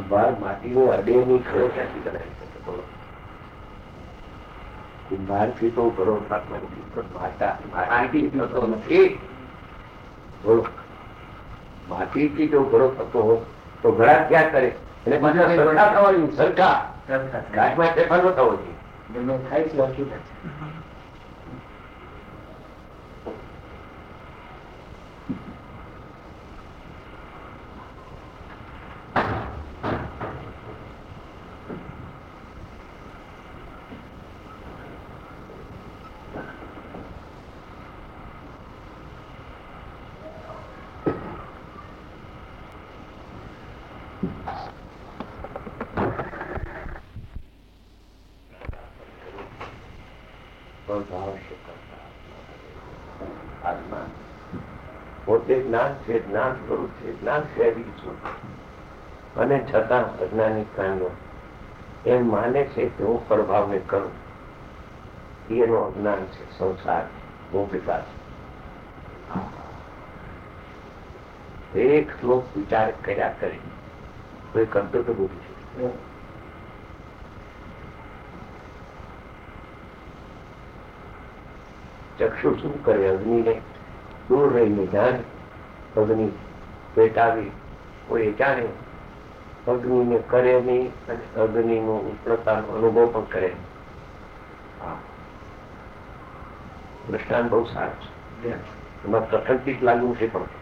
કુંભાર માટીની અડે ની ઘરો ક્યાંથી બનાવી શકે? બોલો. કુંભાર થી તો ઘરો માટી થતો નથી. બોલો, માટીથી જો ઘરો થતો હોય તો ઘડા ક્યાં કરે? એટલે પાછા સરખા થવાની, સરખા ઘાટમાં ફેરફાર ન થવો જોઈએ. થાય છે હકીકત. પોતે જ્ઞાન છે, જ્ઞાન સ્વરૂપ છે, જ્ઞાન શહેરી છું, અને છતાં અજ્ઞાની કાંડો એમ માને છે કે હું પ્રભાવને કરું. એનું અજ્ઞાન છે, સંસાર, ભોગિતા છે. એક શ્લોક વિચાર કર્યા કરે કોઈ કરતો તો બોલી છે. ચક્ષુ શું કરે? અગ્નિને દૂર રહીને જાણે, અગ્નિ પેટાવી કોઈ જાણે, અગ્નિને કરે નહીં અને અગ્નિનો ઉષ્ણતાનો અનુભવ પણ કરે. દ્રષ્ટાંત બહુ સારું છે. એમાં પ્રકૃતિ લાગુ છે પણ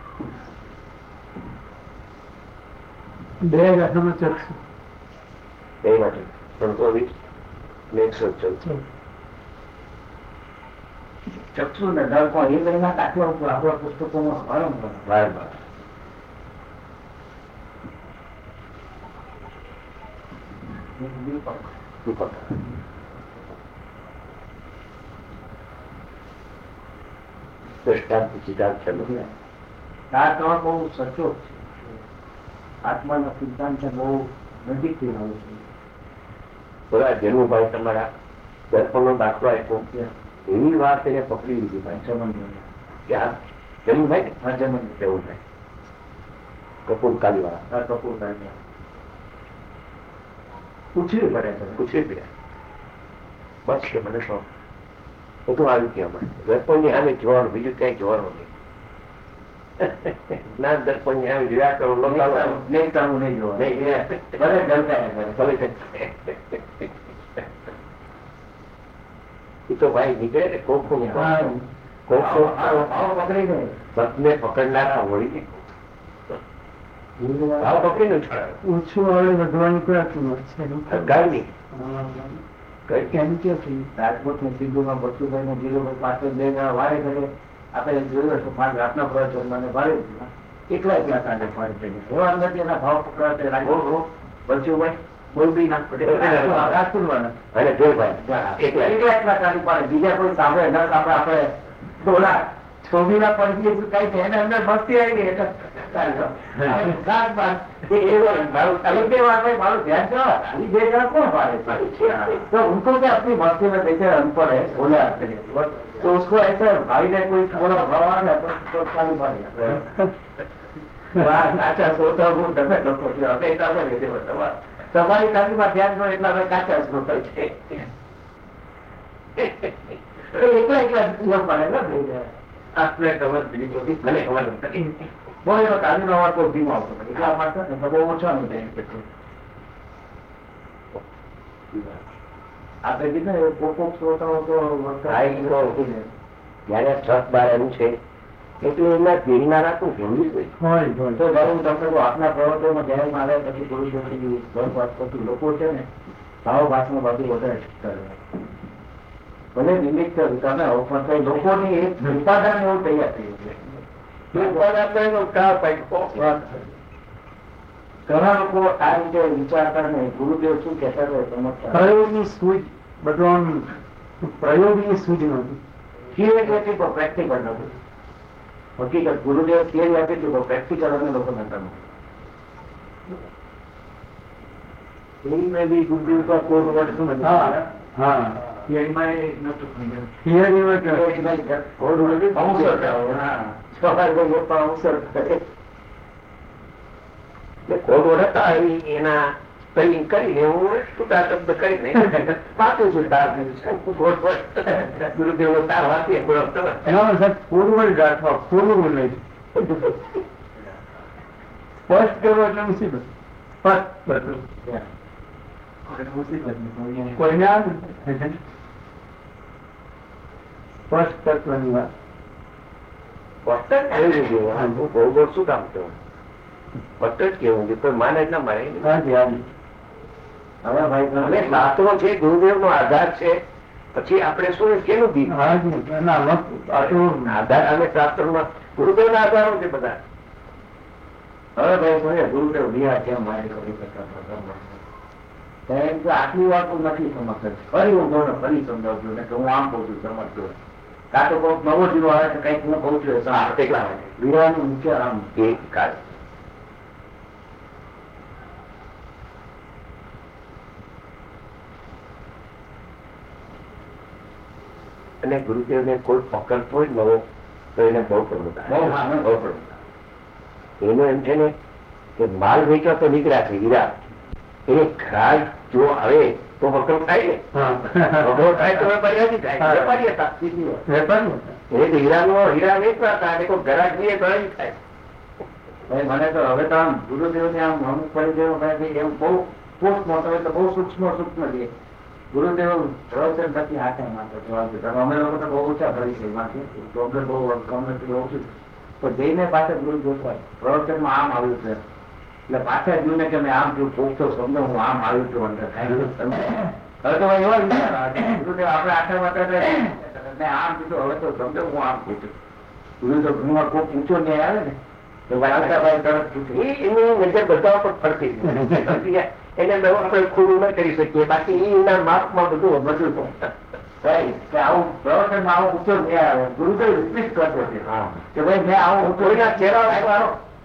બે ચક્ષુ બે માટે 320 114 ચક્ષુ ને દર્પણ એ બધાના દાખલા ઉપર આપણા પુસ્તકોમાં વારંવાર દ્રષ્ટાંત સિદ્ધાંત ચાલુ. આ તો બહુ સચોટ છે. આત્માનો સિદ્ધાંત બહુ નજીકથી આવે છે. બોલા જન્મભાઈ તમારા દર્પણનો દાખલો આપ્યો, એવી વાત એને પકડી લીધી ભાઈ. જન્મભાઈ હા જન્મ એવું થાય કપૂર કાલી વાળા. હા કપૂર કાલી પૂછવી પડે, પૂછવી પડે. બસ કે મને શોખ બધું આવી ગયા મને. દર્પણની સામે જોવાનું, બીજું ક્યાંય જોવાનું નહીં. ના દર્પણ સામે જોયા કરો, નહીં કરવું, નહીં જોવાનું. એ તો ભાઈ નીકળે ને કોક પગને પકડનારા વળી ભાવ પકડીને ઓછું હવે વધવાની કોઈ રાજકોટની સિંધુમાં બસુભાઈ જીરો પાછળ બે વારે ઘરે આપણે જોયું તો 5 રાતના પ્રવચન મને ભારે એકલા કાંડે ફાળી થઈ એવા અંદર એના ભાવ પકડાવે બસુભાઈ બોલબી ના પડે રાજપુરવાળા અને જોઈભાઈ એકલા કાઢી પાડે. બીજા કોઈ સાંભળે ન સાંભળે, આપણે ડોલા છોડીના પડી કઈ છે એને અંદર મસ્તી આવી ગઈ એટલે મારું ધ્યાન બે જણા કોણ પાડે તો ઉनको क्या अपनी मस्ती में देखे अनपढ़ है बोले आते हैं तो उसको ऐसा भाई ने कोई थोड़ा भगवान है तो खाली मारी काचा सोता હું તમે લોકો છો અમે એટલા રીતે તમારી કાંગીમાં ધ્યાન કરો એટલા અમે કાચા શ્રોતા છે. એકલા એકલા પડે આપણે ખબર બીજી બધી મને ખબર નથી. બહુ એનો કાલીનો અવાજ બહુ ધીમો આવતો એટલા માટે બહુ ઓછો આપણે કીધું કોક શ્રોતાઓ તો જયારે છત બાર એનું છે એટલે એના ઘેરનારા તો જોયું હોય તો બરું તમને આપના પ્રવર્તોમાં જયારે મારે પછી થોડું લોકો છે ને ભાવ ભાષમાં બધું વધારે કરે ભલે નિમિત્ત તમે લોકોની એક ઉત્પાદન એવું તૈયાર થયું છે. ઘણા લોકો આ રીતે વિચારતા ને ગુરુદેવ શું કહેતા હોય પ્રયોગની સૂઝ બધું પ્રયોગની સૂઝ નહોતી, થિયરી પ્રેક્ટિકલ નહોતું. હકીકત ગુરુદેવ થિયરી આપી દીધું, પ્રેક્ટિકલ અમે લોકો નતા. બી ગુરુદેવ કા કોઈ વર્ડ શું નથી. હા થિયરીમાં નતું. ખોટ ઓળખતા એના સ્પેલિંગ કરીને હું છૂટા શબ્દ કરીને વાંચું છું ગુરુદેવ નો તાર વાંચીએ પૂર્વજ ગાંઠવા પૂર્વ નહીં સ્પષ્ટ કરવો એટલે મુસીબત કોઈને સ્પષ્ટ તત્વની વાત શું કામ કેવું પટ્ટ જ કેવું કે કોઈ માને જ ના મારે. શાસ્ત્રો છે ગુરુદેવ નો આધાર છે, પછી આપણે શું કેનું દીધું આધાર અને શાસ્ત્રો માં ગુરુદેવ ના આધારો છે બધા. હવે ભાઈ ગુરુદેવ બિહાર છે આટલી વાતો નથી સમજતા. ફરી હું તમને ફરી સમજાવજો ને કે હું આમ કઉ છું સમજજો. કાં તો કોઈક નવો જીવો આવે તો કઈક હું કઉ છું કેટલા વિરાનું મુખ્ય આમ એક કાળ અને ગુરુદેવ ને કોઈ પકડતો જ નવો તો એને બહુ પ્રમુખ એનું એમ છે ને કે માલ વેચવા તો નીકળ્યા છે હીરા, એને ખરાબ જો આવે તો વકરો થાય ને વકરો થાય તો વેપારી થાય હીરા વેચવા હતા અને કોઈ ઘરાક જઈએ તો એમ થાય. મને તો હવે તો આમ ગુરુદેવ ને આમ અમુક પરિચયો એમ બહુ પોસ્ટ મોટો હોય તો બહુ સૂક્ષ્મ છે. ગુરુદેવ પ્રવચન નથી હાથે માટે અમે લોકો તો બહુ ઓછા કરી છે પ્રોબ્લેમ બહુ કમ્યુનિટી ઓછું પણ જઈને પાછળ ગુરુ જોતા પ્રવચનમાં આમ આવ્યું છે એટલે પાછા જોઈને કે મેં આમ જોયું પોખતો સમજો હું આમ આવ્યું છું અંદર હવે તો એવા ગુરુદેવ આપણે આખા માટે મેં આમ કીધું હવે તો સમજો હું આમ પૂછું. ગુરુદેવ ઘરમાં કોઈ ઊંચો નહીં આવે ને તો વાલકાભાઈ તરફ પૂછ્યું એની નજર બધા પર ફરતી એને આપણે ખોડું ન કરી શકીએ, બાકી એના માપમાં બધું આવું પ્રવચનમાં આવો ઊંચો નહીં આવે. ગુરુદેવ રિપીટ કરતો છે કે ભાઈ મેં આવું કોઈના ચહેરા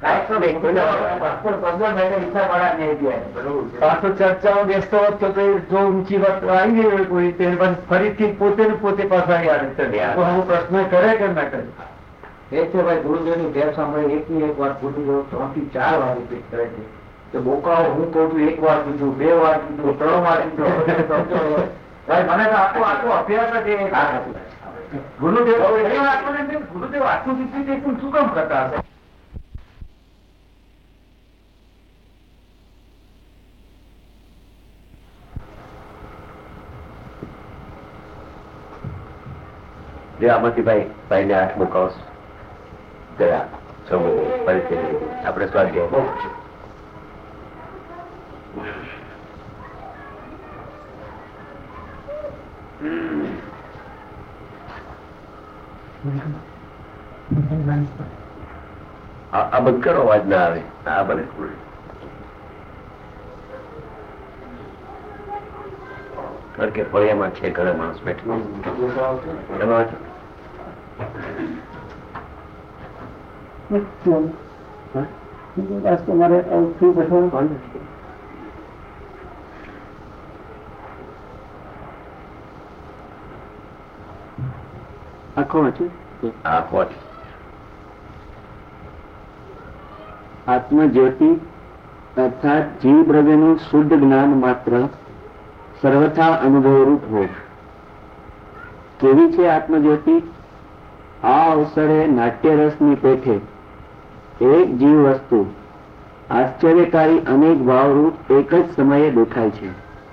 ચર્ચાઓ બેસતો હોત તો જો ઊંચી વાત આવી ગઈ હોય કોઈ ફરીથી પોતે પોતે પાછા હું પ્રશ્ન કરે કે ના કરે એ છે ભાઈ. ગુરુદેવ ની ટેપ સાંભળી એકની એક વાર ગુરુદેવ 3 થી 4 વાર રિપીટ કરે છે કે બોકાઓ હું કહું છું 1 વાર કીધું 2 વાર કીધું 3 વાર કીધું. ભાઈ મને તો આખો અભ્યાસ જ ગુરુદેવ ગુરુદેવ આટલું રિપીટ શું કામ કરતા હશે? આમાંથી ભાઈ ને 8મો કૌશ ગયા પરિચય આપણે સ્વાધ્યાય આ બંધ કરો, અવાજ ના આવે. આ બને કારણ કે ફળિયામાં છે ઘણા માણસ બેઠા આત્મજ્યોતિ અર્થાત જીવ દ્રવ્યનું શુદ્ધ જ્ઞાન માત્ર સર્વથા અનુભવરૂપ હોય. કેવી છે આત્મજ્યોતિ? આ અવસરે નાટ્યરસની પેઠે એક જીવ વસ્તુ આશ્ચર્યકારી અનેક ભાવરૂપ એક જ સમયે દેખાય છે.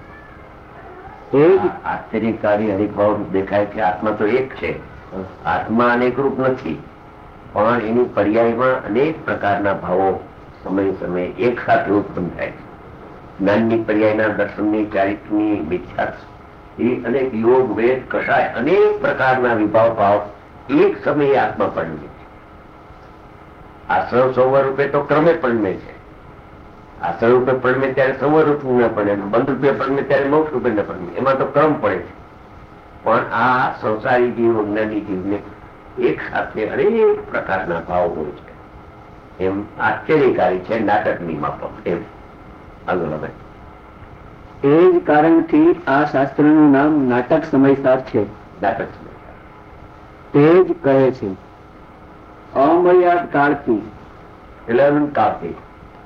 આશ્ચર્યકારી અનેક ભાવરૂપ દેખાય છે. આત્મા તો એક છે, આત્મા અનેક રૂપ નથી, પણ એની પર્યાયમાં અનેક પ્રકારના ભાવો સમય સમયે એક સાથે ઉત્પન્ન થાય છે. જ્ઞાનની પર્યાયના દર્શનની, ચારિત્રની, મિથ્યા એ અનેક યોગ વેદ કષાય અનેક પ્રકારના વિભાવ ભાવ એક સમયે આત્મા પરિણમે છે. આશ્રવ સંવર રૂપે તો ક્રમે પરિણમે છે. આશ્રવ રૂપે પરિણમે ત્યારે સંવર રૂપ ન પડે, બંધ રૂપે પરિણમે ત્યારે મોક્ષ રૂપે ન પરિણમે, એમાં તો ક્રમ પડે છે. પણ આ સંસારી જીવ, અજ્ઞાની જીવને એક સાથે અનેક પ્રકારના ભાવ હોય છે. એમ આશ્ચર્યકારી છે નાટકની માફક. એમ આગળ હવે એ જ કારણથી આ શાસ્ત્રનું નામ નાટક સમયસાર છે. નાટક સમયસાર તે જ કહે છે અમર્યાદ કાળથી એટલે કાળથી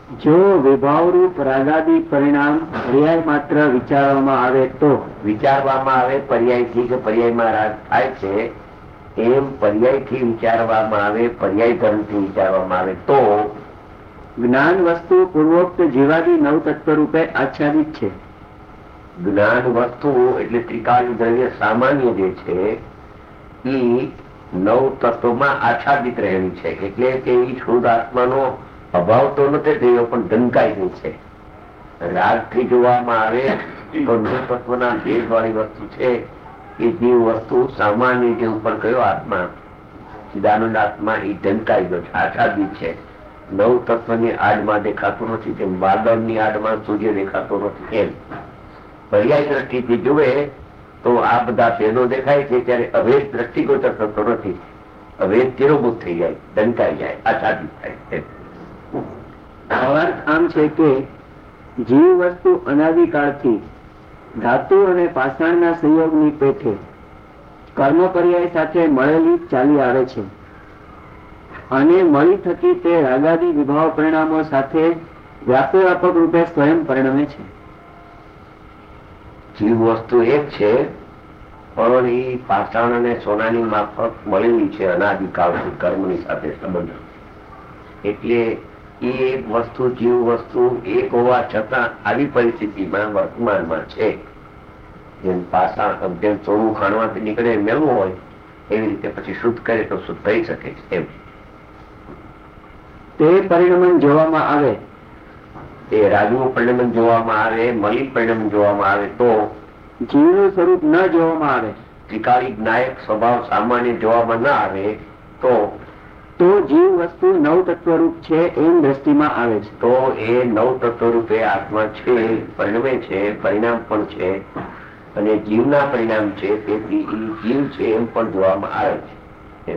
જો વિભાવરૂપ રાગાદી પરિણામ પર્યાય માત્ર વિચારવામાં આવે તો પર્યાયથી કે પર્યાયમાં રાગ થાય છે એમ પર્યાયથી વિચારવામાં આવે, પર્યાય ધર્મથી વિચારવામાં આવે તો જ્ઞાન વસ્તુ પૂર્વોક્ત જીવાદી નવ તત્વ રૂપે આચ્છાદિત છે. જ્ઞાન વસ્તુ એટલે ત્રિકાળી દ્રવ્ય સામાન્ય જે છે એ નવ તત્વમાં આચ્છાદિત રહેલી છે. એટલે કે એ શુદ્ધ આત્માનો અભાવ તો નથી થયો પણ ઢંકાઈ છે. રાગથી જોવામાં આવે તો નવ તત્વના ભેદ વાળી વસ્તુ છે એ જીવ વસ્તુ સામાન્ય જે ઉપર કયો આત્મા ચિદાનંદ આત્મા એ ઢંકાઈ ગયો છે, આચ્છાદિત છે. નવ તત્વની આડમાં દેખાતું નથી, જેમ વાદળની આડમાં સૂર્ય દેખાતો નથી એમ પર્યાય દ્રષ્ટિથી જુએ તો આ બધા ભેદો દેખાય છે. ત્યારે અભેદ દ્રષ્ટિગોચર થતો નથી, અભેદ તિરોભૂત થઈ જાય, ઢંકાઈ જાય, આચ્છાદિત થાય. અર્થ આમ છે કે જીવ વસ્તુ અનાદિકાળથી ધાતુ અને પાષાણના સંયોગની પેઠે કર્મ પર્યાય સાથે મળેલી ચાલી આવે છે અને મળી થકી તે રાગાદી વિભાવ પરિણામો સાથે વ્યાપક રૂપે સ્વયં પરિણમે છે. જીવ વસ્તુ એક છે પણ એ પાષાણ અને સોનાની માફક મળેલી છે અનાદિકાળથી કર્મની સાથે સંબંધ. એટલે એ એક વસ્તુ જીવ વસ્તુ એક હોવા છતાં આવી પરિસ્થિતિમાં વર્તમાનમાં છે. જેમ પાષાણ જેમ સોનું ખાણવાથી નીકળે મેળવું હોય એવી રીતે પછી શુદ્ધ કરે તો શુદ્ધ થઈ શકે છે. એમ તે પરિણમન જોવામાં આવે, એ રાજનું પરિણમન જોવામાં આવે, મલિન પરિણમન જોવામાં આવે તો જીવનું સ્વરૂપ ન જોવામાં આવે, ત્રિકાળી નાયક સ્વભાવ સામાન્ય જોવામાં ન આવે તો જીવ વસ્તુ નવ તત્વ રૂપ છે એમ દ્રષ્ટિમાં આવે છે. તો એ નવ તત્વ રૂપે આત્મા છે, પરિણમે છે, પરિણામ પણ છે અને જીવના પરિણામ છે. તેથી એ જીવ છે એમ પણ જોવામાં આવે છે.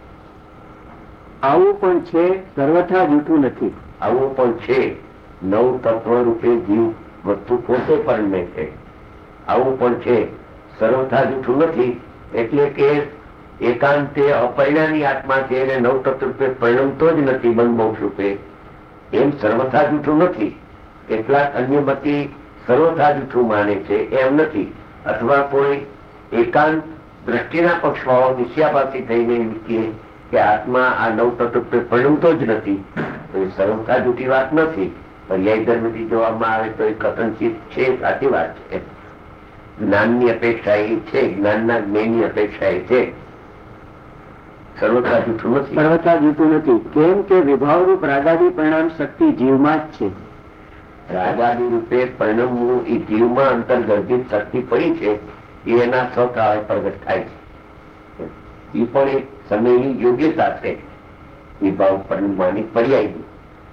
આવું પણ છે, સર્વથા જૂઠું નથી. આવું પણ છે, નવ તત્વ રૂપે જીવ વસ્તુ પોતે પરિણમે છે. આવું પણ છે, સર્વથા જૂઠું નથી. એટલે કે એકાંતે અપરિણામી આત્મા છે એને નવ તત્વ રૂપે પરિણમતો જ નથી બંધ મોક્ષ રૂપે, એમ સર્વથા જૂઠું નથી. કેટલાક અન્ય મતી સર્વથા જૂઠું માને છે એમ નથી, અથવા કોઈ એકાંત દ્રષ્ટિના પક્ષવાળો નિશ્ચયાપાસી થઈને એમ કહે કે આત્મા આ નવ તત્વ રૂપે પરિણમતો જ નથી, તો એ સર્વથા જૂઠી વાત નથી. પર્યાય ધર્મથી જોવામાં આવે તો એ કથનચિત છે, સાચી વાત છે. જ્ઞાનની અપેક્ષા એ છે, જ્ઞાનના જ્ઞાનની અપેક્ષા એ છે, સર્વથા જૂઠું નથી. સર્વથા જૂઠું નથી. કેમ કે વિભાવરૂપ રાગાદી પરિણામ શક્તિ જીવમાં જ છે. રાગાદી રૂપે પરિણમવું એ જીવમાં અંતર્ગર્ભિત શક્તિ પડી છે, એ એના સ્વકાળે પ્રગટ થાય છે. એ પણ એક સમયની યોગ્યતા છે વિભાવ પરિણમવાની પર્યાયની.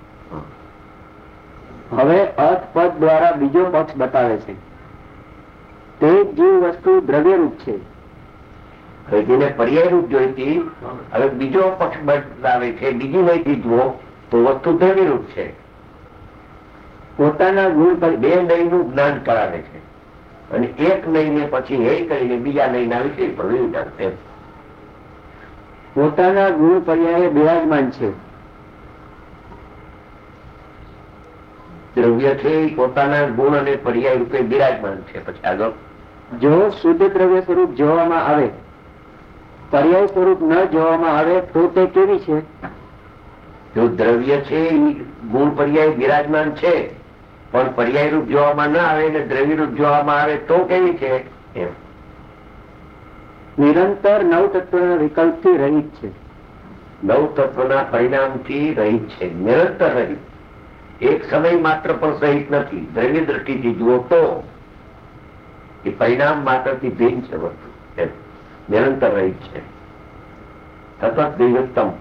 હવે અર્થ પદ દ્વારા બીજો પક્ષ બતાવે છે. તે જીવ વસ્તુ દ્રવ્ય રૂપ છે. હવે જેને પર્યાય રૂપ જોઈતી હવે બીજો પક્ષ બતાવે છે. બીજી નહીથી જુઓ તો વસ્તુ દ્રવ્ય રૂપ છે. પોતાના ગુણ પર બે નયનું જ્ઞાન કરાવે છે અને એક નયને પછી હે કરીને બીજા નયના વિશે પ્રવિધાન છે. પોતાના ગુણ પર્યાય બિરાજમાન છે. દ્રવ્ય છે પોતાના ગુણ અને પર્યાય રૂપે બિરાજમાન છે. પછી આગળ જો શુદ્ધ દ્રવ્ય સ્વરૂપ જોવામાં આવે, પર્યાય સ્વરૂપ ન જોવામાં આવે તો તે કેવી છે? જો દ્રવ્ય છે ગુણ પર્યાય બિરાજમાન છે પણ પર્યાય રૂપ જોવામાં ના આવે અને દ્રવ્ય રૂપ જોવામાં આવે તો કેવી છે? એમ નિરંતર નવ તત્વના વિકલ્પથી રહિત છે. નવ તત્વના પરિણામથી રહિત છે, નિરંતર રહિત. એક સમય માત્ર પણ સહિત નથી. દ્રવ્ય દ્રષ્ટિથી જુઓ તો એ પરિણામ માત્રથી ભિન્ન છે વસ્તુ, નિરંતર રહિત છે, સતત દિવ્યત્તમ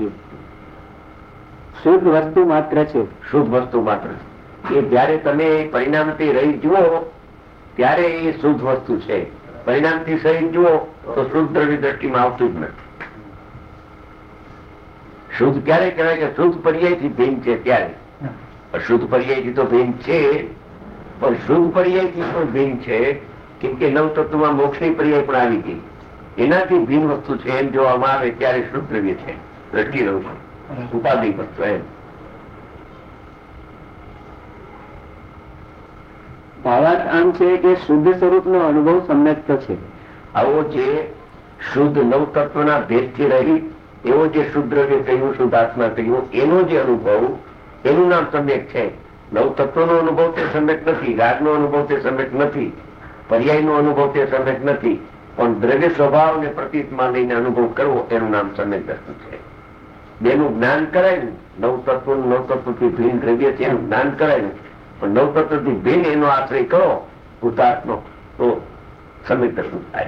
શુદ્ધ વસ્તુ માત્ર છે. શુદ્ધ વસ્તુ માત્ર એ જયારે તમે પરિણામથી રહિત જુઓ ત્યારે એ શુદ્ધ વસ્તુ છે. પરિણામથી સહિત જુઓ તો શુદ્ધ દ્રવ્ય દ્રષ્ટિમાં આવતું જ નથી. શુદ્ધ ક્યારે કહેવાય કે શુદ્ધ પર્યાયથી ભિન્ન છે ત્યારે. અશુદ્ધ પર્યાયથી તો ભિન્ન છે પણ શુદ્ધ પર્યાયથી પણ ભિન્ન છે, કેમ કે નવ તત્વમાં મોક્ષની પર્યાય પણ આવી ગઈ. એનાથી ભિન્ન વસ્તુ છે એમ જોવામાં આવે ત્યારે શુદ્ધ દ્રવ્ય છે, દ્રષ્ટિ રહ્યું છે, ઉપાધિ વસ્તુ એમ. ભાવાર્થ આમ છે કે શુદ્ધ સ્વરૂપનો અનુભવ સમ્યક્ત છે. આવો જે શુદ્ધ નવ તત્વના ભેદથી રહી એવો જે શુદ્ધ દ્રવ્ય કહ્યું, શુદ્ધ આત્મા કહ્યું, એનો જે અનુભવ, એનું નામ સમ્યક છે. નવ તત્વનો અનુભવ તે સમ્યક નથી, રાગનો અનુભવ તે સમ્યક નથી, પર્યાયનો અનુભવ તે સમ્યક નથી, પણ દ્રવ્ય સ્વભાવ ને પ્રતીતમાં લઈને અનુભવ કરવો એનું નામ સમ્યક દર્શન છે. બેનું જ્ઞાન કરાયું, નવ તત્વનું નવ તત્વથી ભિન્ન દ્રવ્ય છે એનું જ્ઞાન કરાયું, પણ નવ તત્વથી ભિન્ન એનો આશ્રય કરો ભૂતાત્મો તો સમ્યક દર્શન થાય.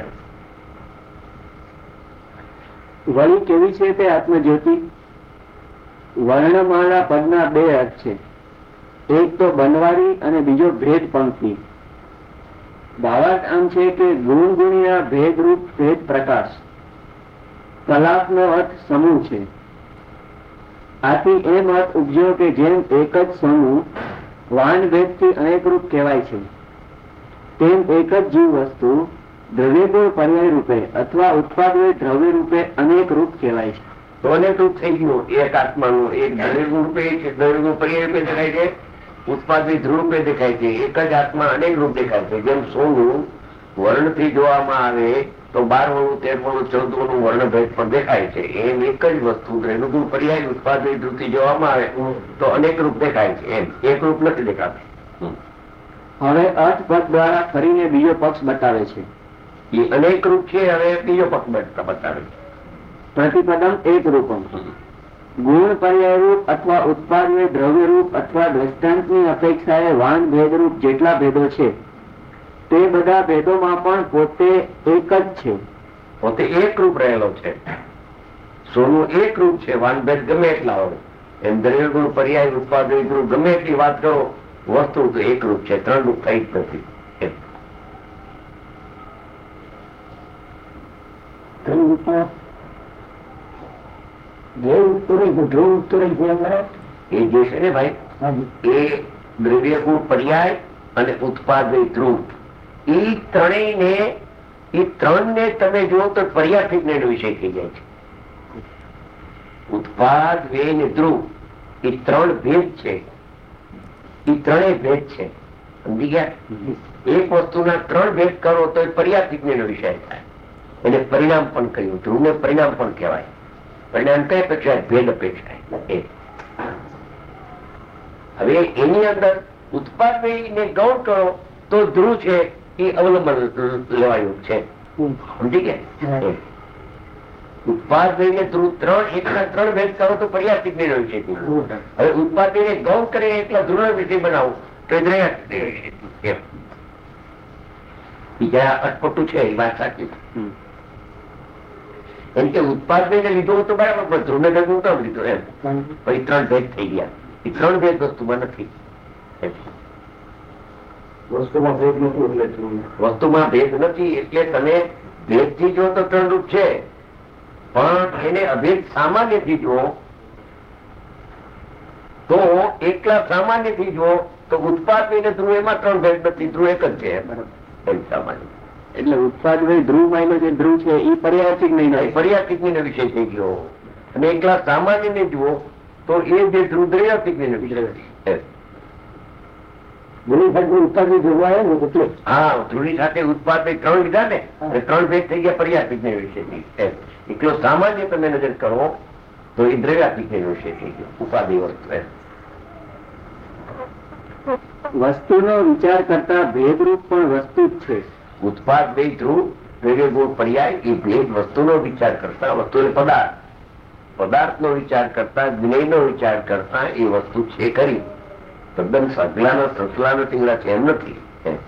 વળી કેવી છે તે આત્મજ્યોતિ? વર્ણમાળા પદના બે અર્થ છે, એક તો બનવારી અને બીજો ભેદ પંક્તિ. ભાવાર્થ આમ છે કે ગુણ ગુણ્યા ભેદરૂપ ભેદ પ્રકાશ. કલાપનો અર્થ સમૂહ છે. આથી એમ અર્થ ઉપજ્યો કે જેમ એક જ સમૂહ વાન ભેદથી અનેક રૂપ કહેવાય છે, તેમ એક જ જીવ વસ્તુ દ્રવ્યગુણ પર્યાય રૂપે અથવા ઉત્પાદન દ્રવ્ય રૂપે અનેક રૂપ કહેવાય છે. તો અનેક રૂપ થઈ ગયું. એક આત્માનું એક દ્રવ્યગુણ રૂપે છે, દ્રવ્યગુણ પર્યાય રૂપે દેખાય છે, ઉત્પાદિત ધ્રુવ રૂપે દેખાય છે. એક જ આત્મા અનેક રૂપ દેખાય છે. જેમ સોનું વર્ણથી જોવામાં આવે તો 12 13 14 વર્ણભેદ પણ દેખાય છે, એમ એક જ વસ્તુ દ્રવ્યગુણ પર્યાય ઉત્પાદિત ધ્રુવથી જોવામાં આવે તો અનેક રૂપ દેખાય છે. એમ એક રૂપ નથી દેખાતું. હવે અર્થ પદ દ્વારા ફરીને બીજો પક્ષ બતાવે છે. એ અનેક રૂપ છે. હવે બીજો પક્ષ બતાવે છે. પ્રતિપદમ એક રૂપમ. ગુણ પર્યાય રૂપ અથવા ઉત્પાદન દ્રવ્ય રૂપ અથવા દ્રષ્ટાંતની અપેક્ષાએ વાન ભેદ રૂપ જેટલા ભેદો છે તે બધા ભેદોમાં પણ પોતે એક જ છે. પોતે એક રૂપ રહેલો છે. સોનું એક રૂપ છે. વાનભેદ ગમે એટલા હોય, એમ દ્રવ્યગુણ પર્યાય ઉત્પાદિત રૂપ ગમે એટલી વાત કરો, વસ્તુ તો એક રૂપ છે. 3 રૂપ કઈ જ નથી. એ જે છે ને ભાઈ, એ દ્રવ્યગુણ પર્યાય અને ઉત્પાદિત રૂપ, એ ત્રણને તમે જુઓ તો પર્યાર્થિક વિષય થઈ જાય છે. ઉત્પાદ વે ને ધ્રુવ એ 3 ભેદ છે. એ 3 ભેદ છે. સમજી ગયા? એક વસ્તુના 3 ભેદ કરો તો એ પર્યાર્થિક વિષય થાય. એને પરિણામ પણ કહ્યું. ધ્રુવને પરિણામ પણ કહેવાય. પરિણામ કઈ અપેક્ષા? ભેદ અપેક્ષા. હવે એની અંદર ઉત્પાદ ને ગૌણ કરો તો ધ્રુવ છે એ અવલંબન લેવાયું છે. સમજી ગયા? ઉત્પાદ ને ધ્રુવ 3 ભેદ કરો તો પર્યાપ્તિક વિષય છે. હવે ઉત્પાદ ને ગૌણ કરીને એટલા ધ્રુવ વિષય બનાવો તો એ બીજા અટપટું છે. એ વાત સાચી. એમ કે ઉત્પાદ ને લીધો તો બરાબર, પણ ધ્રુવ ને ભેદ નતો લીધો. એમ પછી 3 ભેદ થઈ ગયા. એ 3 ભેદ વસ્તુમાં નથી. વસ્તુમાં ભેદ નથી એટલે તમે ભેદ થી જો તો 3 રૂપ છે, પણ એને અભેદ સામાન્ય થી જુઓ તો એકલા સામાન્ય થી જુઓ તો ઉત્પાદ ને ધ્રુવ એમાં 3 ભેદ નથી. ધ્રુવ એક જ છે. બરાબર સામાન્ય. એટલે ઉત્પાદ ધ્રુવ માયલો જે ધ્રુવ છે એ પર્યાર્થિક નહીં, પર્યાર્થિક વિષય થઈ ગયો. અને એકલા સામાન્ય ને જુઓ તો એ જે ધ્રુવ દ્રવ્યાર્થિક વિષય. હા, ધ્રુવની સાથે ઉત્પાદ 3 લીધા ને, 3 ભેદ થઈ ગયા પર્યાર્થિક વિષય. એકલો સામાન્ય તમે નજર કરો તો એ દ્રવ્યાત્મિક વિષય થઈ ગયો. ઉપાધિ વસ્તુનો વિચાર કરતા ભેદરૂપ પણ વસ્તુ જ છે. ઉત્પાદ બે ધ્રુવ દ્રવ્યગુણ પર્યાય એ ભેદ વસ્તુનો વિચાર કરતા, વસ્તુ પદાર્થનો વિચાર કરતા, જ્ઞેયનો વિચાર કરતા એ વસ્તુ છે ખરી. તદ્દન સગલાના સંસલાના ટીંગડા છે એમ નથી.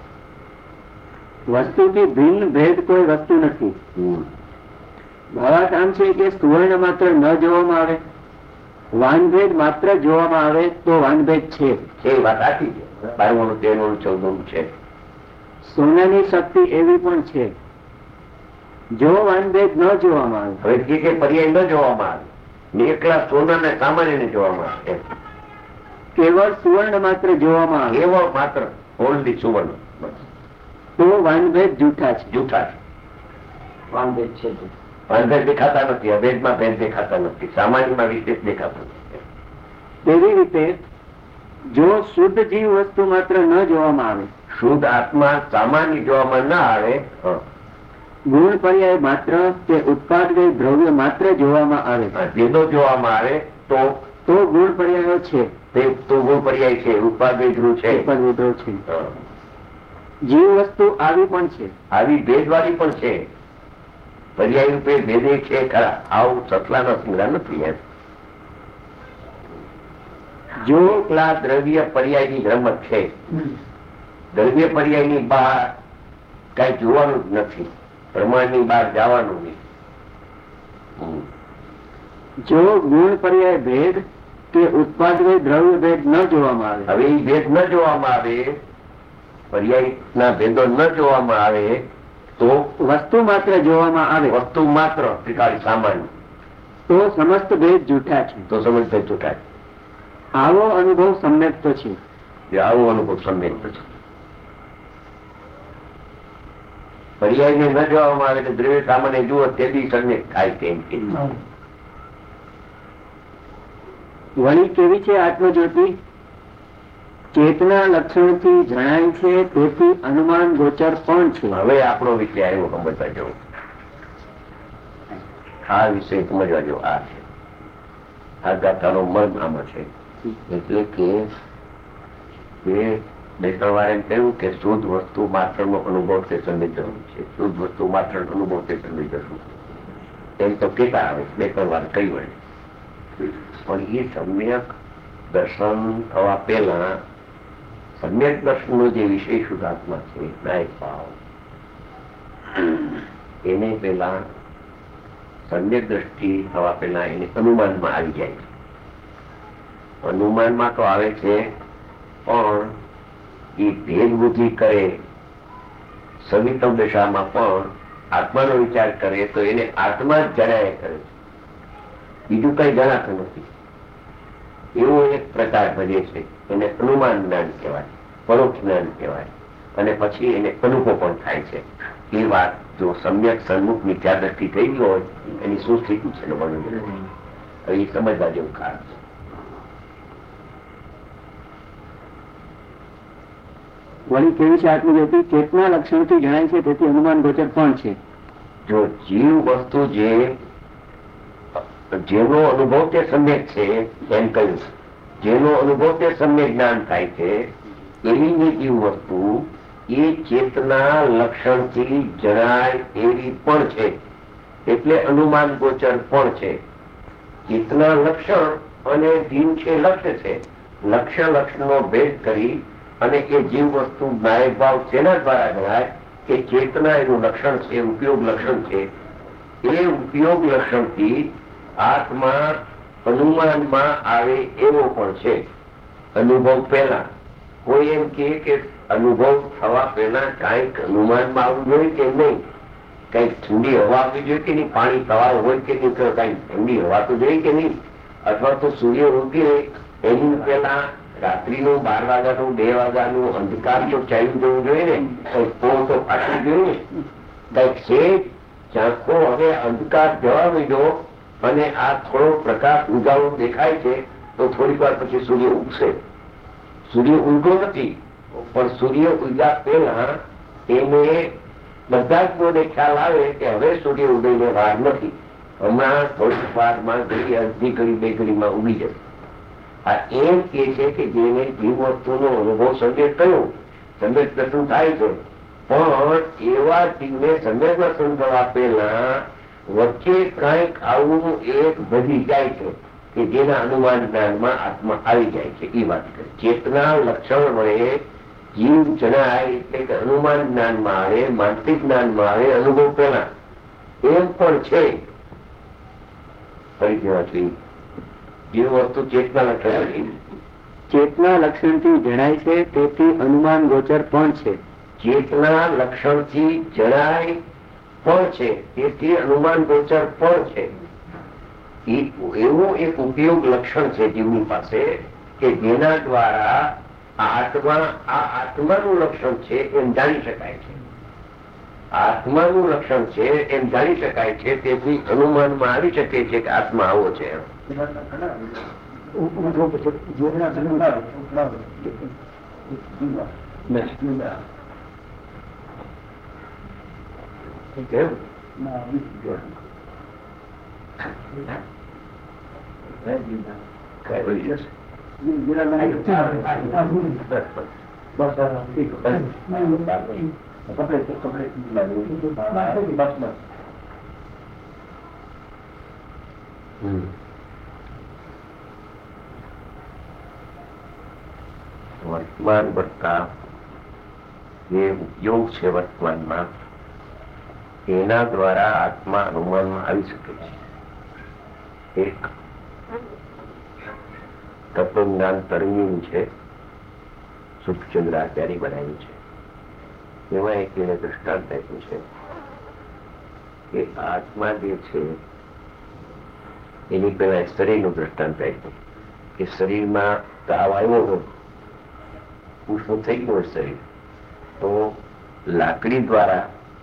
વસ્તુથી ભિન્ન ભેદ કોઈ વસ્તુ નથી. ભાવાર્થ આમ છે કે સુવર્ણ માત્ર ન જોવામાં આવે, વાનભેદ માત્ર જોવામાં આવે તો વાનભેદ છે. એ વાત સાચી છે. 12, 13, 14 છે. સોનાની શક્તિ એવી પણ છે. જો વાનભેદ ન જોવામાં આવે, હવે જે પર્યાય ન જોવામાં આવે ને એકલા સોના ને સામાન્ય ને જોવામાં આવે, કેવળ સુવર્ણ માત્ર જોવામાં આવે, કેવળ માત્ર ઓનલી સુવર્ણ, તો વાનભેદ જૂઠા છે. જૂઠા છે. વાનભેદ છે. વાનભેદ દેખાતા નથી. અભેદમાં ભેદ દેખાતા નથી. સામાન્યમાં વિશેષ દેખાતો નથી. તેવી રીતે જો શુદ્ધ જીવ વસ્તુ માત્ર ન જોવામાં આવે, શુદ્ધ આત્મા સામાન્ય જોવામાં ના આવે. ગુણ પર્યાય માત્ર કે ઉત્પાદક દ્રવ્ય માત્ર જોવામાં આવે, ભેદો જોવામાં આવે તો ગુણ પર્યાયો છે. તો ગુણ પર્યાય છે, ઉત્પાદક ધ્રુવ છે. જીવ વસ્તુ આવી પણ છે, આવી ભેદવાળી પણ છે. પર્યાય રૂપે ભેદે છે ખરા. આવું સતલાનો સંગ્રહ નથી. જો પેલા દ્રવ્ય પર્યાયની રમત છે, દ્રવ્ય પર્યાયની બહાર કઈ જોવાનું જ નથી, પ્રમાણની બહાર જવાનું નહીં. જો ગુણ પર્યાય ભેદ કે ઉત્પાદક દ્રવ્ય ભેદ ન જોવામાં આવે, હવે એ ભેદ ન જોવામાં આવે, પર્યાય ના ભેદો ન જોવામાં આવે, તો વસ્તુ માત્ર જોવામાં આવે, વસ્તુ માત્ર ત્રિકાળી સામાન્ય, તો સમસ્ત ભેદ જૂઠા છે. તો સમજ ભેદ જૂઠા છે. આવો અનુભવ સમ્યક તો છે. આવો અનુભવ સમ્યક તો છે. પર્યાયને ન જોવામાં આવે તો દ્રવ્ય સામાન્ય જુઓ તે બી સમ્યક થાય તેમ. વળી કેવી છે આત્મજ્યોતિ? ચેતના લક્ષણથી જણાય છે, તેથી અનુમાન ગોચર પણ છે. હવે આપણો વિષય આવ્યો સમજવા જેવો. આ વિષય સમજવા જેવો આ છે. આ ગાથાનો મર્મ આમાં છે. એટલે કે બેસવારે કહ્યું કે શુદ્ધ વસ્તુ માત્ર નો અનુભવ તે સમજ જરૂર છે. શુદ્ધ વસ્તુ માત્ર અનુભવ તે સમજ જરૂર એમ તો કેતા આવે બે ત્રણ વાર કહી વળે. પણ એ સમ્યક દર્શન થવા પહેલા સમ્યક દર્શન નો જે વિષય શુદ્ધાત્મા છે, નાયક ભાવ, એને પેલા સમ્યક દ્રષ્ટિ થવા પહેલા એને અનુમાનમાં આવી જાય છે. અનુમાનમાં તો આવે છે, પણ એ ભેદ બુદ્ધિ કરે સવિતમ દશામાં પણ આત્માનો વિચાર કરે તો એને આત્મા જ જણાય કરે છે, બીજું કઈ જણાતું નથી. એવો એક પ્રકાર ભજે છે. એને અનુમાન જ્ઞાન કહેવાય, પરોક્ષ જ્ઞાન કહેવાય. અને પછી એને અનુભવ પણ થાય છે. એ વાત જો સમ્યક સન્મુખ મિથ્યા દ્રષ્ટિ થઈ ગઈ હોય એની શું સ્થિતિ છે એ સમજવા જેવું કારણ છે. વળી કેવી છે આત્મજ્યોતિ? ચેતના લક્ષણથી જણાય છે, તેથી અનુમાન ગોચર પણ છે. જો જીવ વસ્તુ જેનો અનુભવ તે સમ્યક છે એમ કહ્યું, જેનો અનુભવ તે સમ્યક જ્ઞાન થાય છે, એવી જીવ વસ્તુ એ ચેતના લક્ષણથી જણાય એવી પણ છે, એટલે અનુમાન ગોચર પણ છે. ચેતના લક્ષણ અને જીવ છે લક્ષ્ય છે. લક્ષ્ય લક્ષણનો ભેદ કરી અને એ જીવ વસ્તુ નાયક ભાવ તેના દ્વારા જણાય કે ચેતના એનું લક્ષણ છે, ઉપયોગ લક્ષણ છે. એ ઉપયોગ લક્ષણથી આત્મા અનુમાનમાં આવે એવો પણ છે. અનુભવ પહેલા કોઈ એમ કે અનુભવ થવા પહેલા કઈક અનુમાનમાં આવવું જોઈએ કે નહીં, કઈક ઠંડી હવા આવવી જોઈએ કે નહીં, પાણી સવાર હોય કે નહીં, કઈક ઠંડી હવા તો જોઈએ કે નહીં, અથવા તો સૂર્ય ઉગે એની પેલા રાત્રિનું 12 વાગ્યાનું 2 વાગ્યાનું અંધકાર તો ચાલ્યું જવું જોઈએ ને, કઈક પોળ તો ફાટવું જોઈએ ને, કઈક છે ઝાંખો હવે અંધકાર જવા માંડ્યો અને આ થોડો પ્રકાશ ઉગાડો દેખાય છે તો થોડીક વાર પછી સૂર્ય ઉગશે. સૂર્ય ઉગતો નથી, પણ સૂર્ય ઉગ્યા પહેલા એને બધા જ લોકોને ખ્યાલ આવે કે હવે સૂર્ય ઉદયને વાર નથી, હમણાં થોડીક વારમાં ઘડી અડધી ઘડી 2 ઘડીમાં ઉગી જશે. આ એમ કે છે કે જેને જીવ વસ્તુનો અનુભવ સંદેશ થયો, સંદેશ દર્શન થાય છે, પણ એવા જીવને સંદેશ દર્શન થવા પહેલા વચ્ચે કઈક આવું એક બધી જાય છે કે જેના અનુમાન જ્ઞાનમાં આત્મા આવી જાય છે. એ વાત કરે ચેતના લક્ષણ વડે જીવ જણાય એટલે કે અનુમાન જ્ઞાનમાં આવે, માનસિક જ્ઞાનમાં આવે, અનુભવ પહેલા એમ પણ છે. ફરી કહેવા જોઈએ જે વસ્તુ ચેતના લક્ષણ, ચેતના લક્ષણથી જણાય છે, તેથી અનુમાન ગોચર પણ છે. ચેતના લક્ષણથી જણાય પણ છે, તેથી અનુમાન ગોચર પણ છે. એવું એક ઉપયોગ લક્ષણ છે જીવની પાસે કે જેના દ્વારા આત્માનું લક્ષણ છે એમ જાણી શકાય છે. આત્માનું લક્ષણ છે એમ જાણી શકાય છે, તેથી અનુમાનમાં આવી શકે છે કે આત્મા આવો છે. વર્તમાન કરતા જે ઉપયોગ છે વર્તમાનમાં, એના દ્વારા આત્મા અનુમાનમાં આવી શકે છે. એક તત્વજ્ઞાન તરંગીનું છે, સુખચંદ્રાચાર્ય બનાવ્યું છે. એમાં એક એને દ્રષ્ટાંત આપ્યું છે કે આત્મા જે છે એની પહેલા શરીરનું દ્રષ્ટાંત આપ્યું કે શરીરમાં તાવ આવ્યો હોય, ઉષ્ણ થઈ ગયું હોય શરીર, તો લાકડી દ્વારા,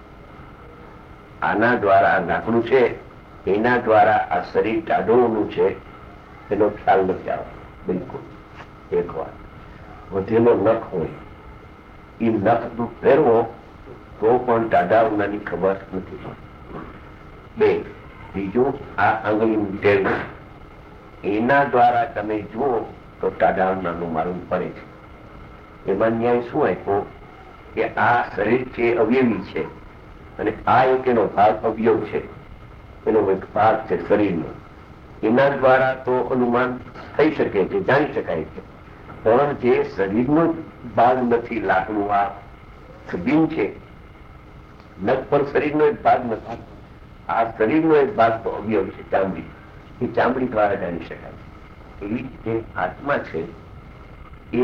આના દ્વારા, લાકડું છે એના દ્વારા આ શરીર ટાઢોળવું છે એનો ખ્યાલ નથી આવે બિલકુલ. એક વાત, વધેલો નખ હોય, એ નખ ફેરવો તો પણ ટાઢાવનાની ખબર નથી. બે, બીજું આ આંગળી ટેરવું, એના દ્વારા તમે જુઓ તો ટાઢાવનાનું માલુમ પડે છે. એમાં ન્યાય શું આપ્યો કે આ શરીર છે અવયવી છે અને આ એક એનો ભાગ અવયવ છે, એનો એક ભાગ છે શરીરનો. એના દ્વારા તો અનુમાન થઈ શકે છે, જાણી શકાય છે. પણ જે શરીરનો ભાગ નથી, લાકડું આ બીન છે, નખ પર શરીરનો એક ભાગ નથી, આ શરીરનો એક ભાગ તો અવયવ છે ચામડી, એ ચામડી દ્વારા જાણી શકાય. એવી રીતે આત્મા છે એ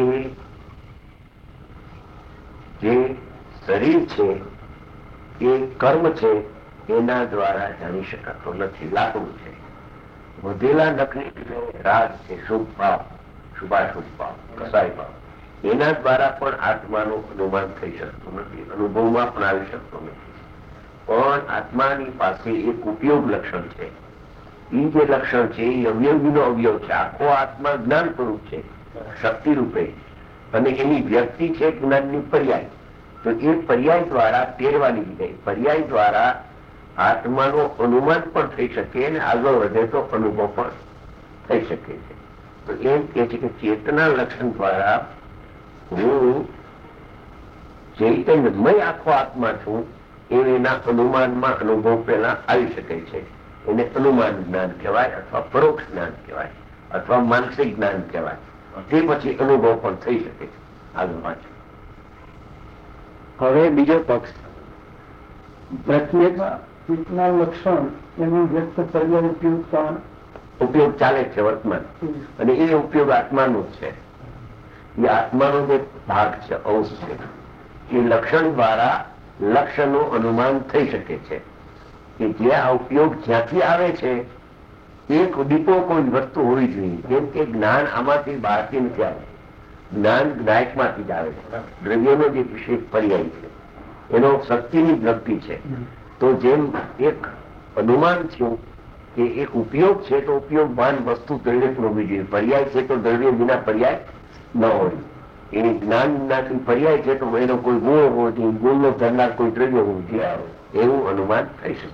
જે શરીર છે એ કર્મ છે એના દ્વારા જાણી શકાતો નથી, લાકડું છે. વધેલા નખની રાગ છે, શુભ ભાવ, શુભાશુભ ભાવ, કસાય ભાવ, એના દ્વારા પણ આત્માનું અનુમાન થઈ શકતું નથી, અનુભવમાં પણ આવી શકતો નથી. પણ આત્માની પાસે એક ઉપયોગ લક્ષણ છે. એ જે લક્ષણ છે એ અવયવીનો અવયવ છે. આખો આત્મા જ્ઞાન સ્વરૂપ છે, શક્તિ રૂપે, અને એની વ્યક્તિ છે જ્ઞાનની પર્યાય. તો એ પર્યાય દ્વારા તેરવાની વિધાય, પર્યાય દ્વારા આત્માનું અનુમાન પણ થઈ શકે અને આગળ વધે તો અનુભવ પણ થઈ શકે છે. તો એમ કે છે કે ચેતના લક્ષણ દ્વારા હું ચૈતન્યમય આખો આત્મા છું એના અનુમાનમાં અનુભવ પહેલા આવી શકે છે. એને અનુમાન જ્ઞાન કહેવાય, અથવા પરોક્ષ જ્ઞાન કહેવાય, અથવા માનસિક જ્ઞાન કહેવાય. તે પછી અનુભવ પણ થઈ શકે છે. આગળ વાંચો. હવે બીજો પક્ષ, પ્રત્યેક લક્ષણ એનું વ્યક્ત પર્યાય ઉપયોગ ચાલે છે વર્તમાન, અને એ ઉપયોગ આત્માનો જ છે. એ આત્માનો જે ભાગ છે, અંશ છે, એ લક્ષણ દ્વારા લક્ષ્યનું અનુમાન થઈ શકે છે. કે જે આ ઉપયોગ જ્યાંથી આવે છે એક દીપો કોઈ વસ્તુ હોવી જોઈએ. જેમ કે જ્ઞાન આમાંથી બહારથી નથી આવે, જ્ઞાન જ્ઞાયકમાંથી જ આવે છે. દ્રવ્યનો જે વિશેષ પર્યાય છે એનો શક્તિની દ્રષ્ટિ છે. તો જેમ એક અનુમાન થયું કે એક ઉપયોગ છે તો ઉપયોગવાન વસ્તુ દ્રવ્ય હોવી જોઈએ. પર્યાય છે તો દ્રવ્ય વિના પર્યાય ન હોય. એની જ્ઞાનનાથી પર્યાય છે તો એનો કોઈ ગુણ હોવો જોઈએ, ગુણનો ધરનાર કોઈ દ્રવ્ય હોવું જોઈએ, એવું અનુમાન થઈ શકે.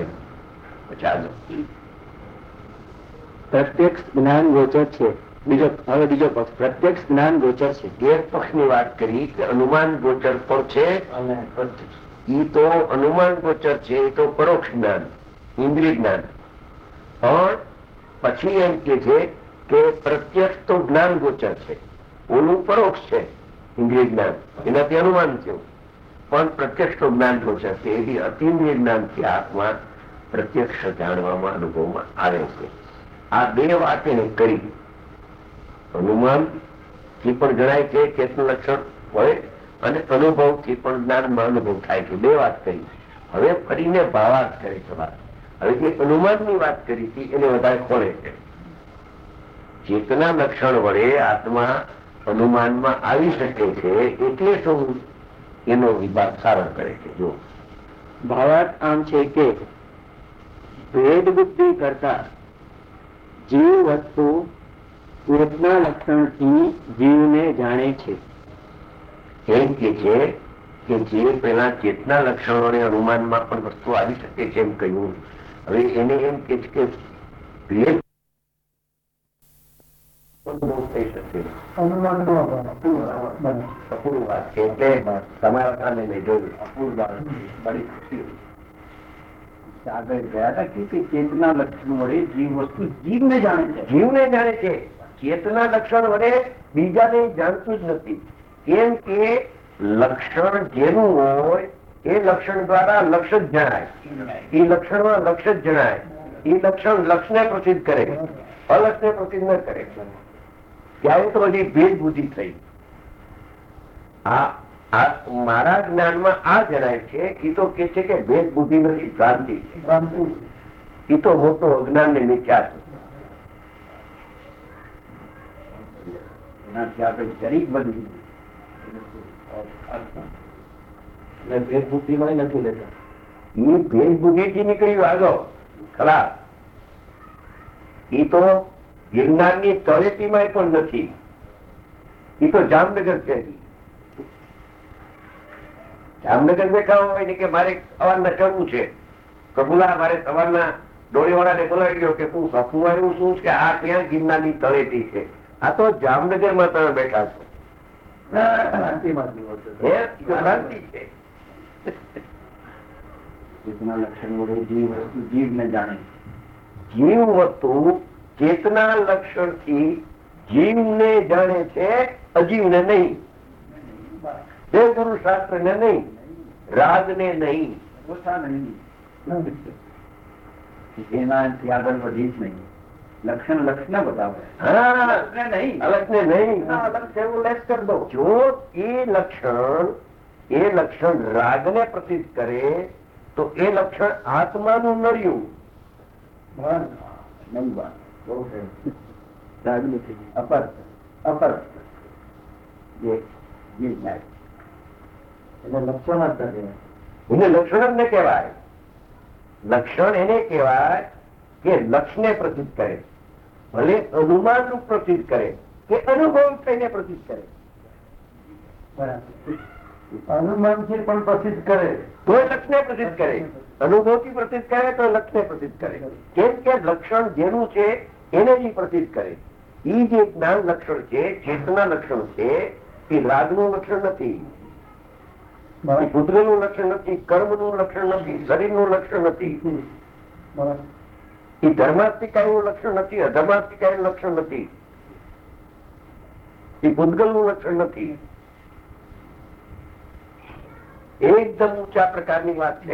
પ્રત્યક્ષ જ્ઞાન ગોચર છે. હવે બીજો પક્ષ, પ્રત્યક્ષ જ્ઞાન ગોચર છે. એક પક્ષની વાત કરી કે અનુમાન ગોચર પણ છે, અને એ તો અનુમાન ગોચર છે, એ તો પરોક્ષ જ્ઞાન, ઇન્દ્રિય જ્ઞાન. પણ પછી એમ કે છે કે પ્રત્યક્ષ તો જ્ઞાન ગોચર છે, ઓનું પરોક્ષ છે ઇન્દ્રિય જ્ઞાન, એનાથી અનુમાન થયું. પણ પ્રત્યક્ષ તો જ્ઞાન ગોચર છે. એવી અતિન્દ્રિય જ્ઞાનથી આત્મા પ્રત્યક્ષ જાણવામાં, અનુભવમાં આવે છે. આ બે વાત એને કરી. અનુમાન થી પણ જણાય છે ચેતન લક્ષણ હોય, અને અનુભવ થી પણ જ્ઞાનમાં અનુભવ થાય છે. બે વાત કરી. હવે ફરીને ભાવાર્થ કરે છે વાત. હવે જે અનુમાનની વાત કરી હતી એને વધારે ખોલે છે. ચેતના લક્ષણ વડે આત્મા અનુમાનમાં આવી શકે છે, એટલે શું એનો વિભાગ સારણ કરે છે. જો ભાવાર્થ આમ છે કે ભેદ બુદ્ધિ કરતા જીવ વસ્તુ ચેતના લક્ષણથી જીવને જાણે છે. એમ કે છે કે જે પેલા ચેતના લક્ષણોને અનુમાનમાં પણ વસ્તુ આવી શકે છે એમ કહ્યું. હવે એને એમ કે છે કે ભેદ થઈ શકે અનુમાન અપૂર્વ વાત છે. એટલે તમારા કારણે મેં જોયું અપૂર્વ વાત બડી ખુશી આગળ ગયા હતા કે ચેતના લક્ષણ વડે જીવ વસ્તુ જીવને જાણે છે. જીવને જાણે છે. ચેતના લક્ષણ વડે બીજાને જાણતું જ નથી. કેમ કે લક્ષણ જેનું હોય એ લક્ષણ દ્વારા લક્ષ જ જણાય. એ લક્ષણમાં લક્ષ જ જણાય. એ લક્ષણ લક્ષને પ્રસિદ્ધ કરે, અલક્ષને પ્રસિદ્ધ ન કરે. ત્યારે તો હજી ભેદ બુદ્ધિ થઈ. મારા જ્ઞાનમાં આ જણાય છે. એ તો કે છે કે ભેદ બુદ્ધિ નથી, ભ્રાંતિ છે. એ તો મોટો અજ્ઞાન ને મિથ્યા છે. એનાથી આપણે જરીક બધી ભેદ બુદ્ધિ માં નથી લેતા. એ ભેદ બુદ્ધિ થી નીકળ્યું આગળ ખરા. એ તો ગિરનારની તળેટીમાં પણ નથી. એ તો જામનગર છે. જામનગર બેઠા હોય ને કે મારે સવારના ચડવું છે, કબુલા મારે સવારના ડોળીવાળાને બોલાવી ગયો કે તું સપનું આવ્યું શું છે? આ ત્યાં ગિરનારની તળેટી છે. આ તો જામનગર માં તમે બેઠા છો. ક્રાંતિ છે. ચેતના લક્ષણ વડે જીવ વસ્તુ જીવને જાણે. જીવ વસ્તુ ચેતના લક્ષણ થી જીવને જાણે છે, અજીવને નહીં. દેવગુરુ શાસ્ત્ર ને નહીં, રાગ ને નહીં. એનાથી આગળ વધી જ નહીં. લક્ષણ લક્ષણ બતાવે. અલગને નહીં. જો એ લક્ષણ રાગને પ્રસિદ્ધ કરે તો એ લક્ષણ આત્માનું નડ્યું. અપર અપર એટલે લક્ષણ જ એને લક્ષણ જ ને કહેવાય. લક્ષણ એને કહેવાય કે લક્ષને પ્રસિદ્ધ કરે, ભલે અનુમાન નું પ્રસિદ્ધ કરે કે અનુભવ થઈને પ્રસિદ્ધ કરે. અનુમાન થી પણ પ્રસિદ્ધ કરે તો લક્ષને પ્રસિદ્ધ કરે, અનુભવ થી પ્રસિદ્ધ કરે તો લક્ષને પ્રસિદ્ધ કરે. કેમ કે લક્ષણ જેનું છે એને જ પ્રસિદ્ધ કરે. એ જે જ્ઞાન લક્ષણ છે, ચેતના લક્ષણ છે, એ રાગનું લક્ષણ નથી, પુત્રનું લક્ષણ નથી, કર્મનું લક્ષણ નથી, શરીરનું લક્ષણ નથી, એ ધર્માસ્તિકાયનું લક્ષણ નથી, અધર્માસ્તિકાયનું લક્ષણ નથી, એ પૂતગલનું લક્ષણ નથી. એકદમ ઊંચા પ્રકારની વાત છે.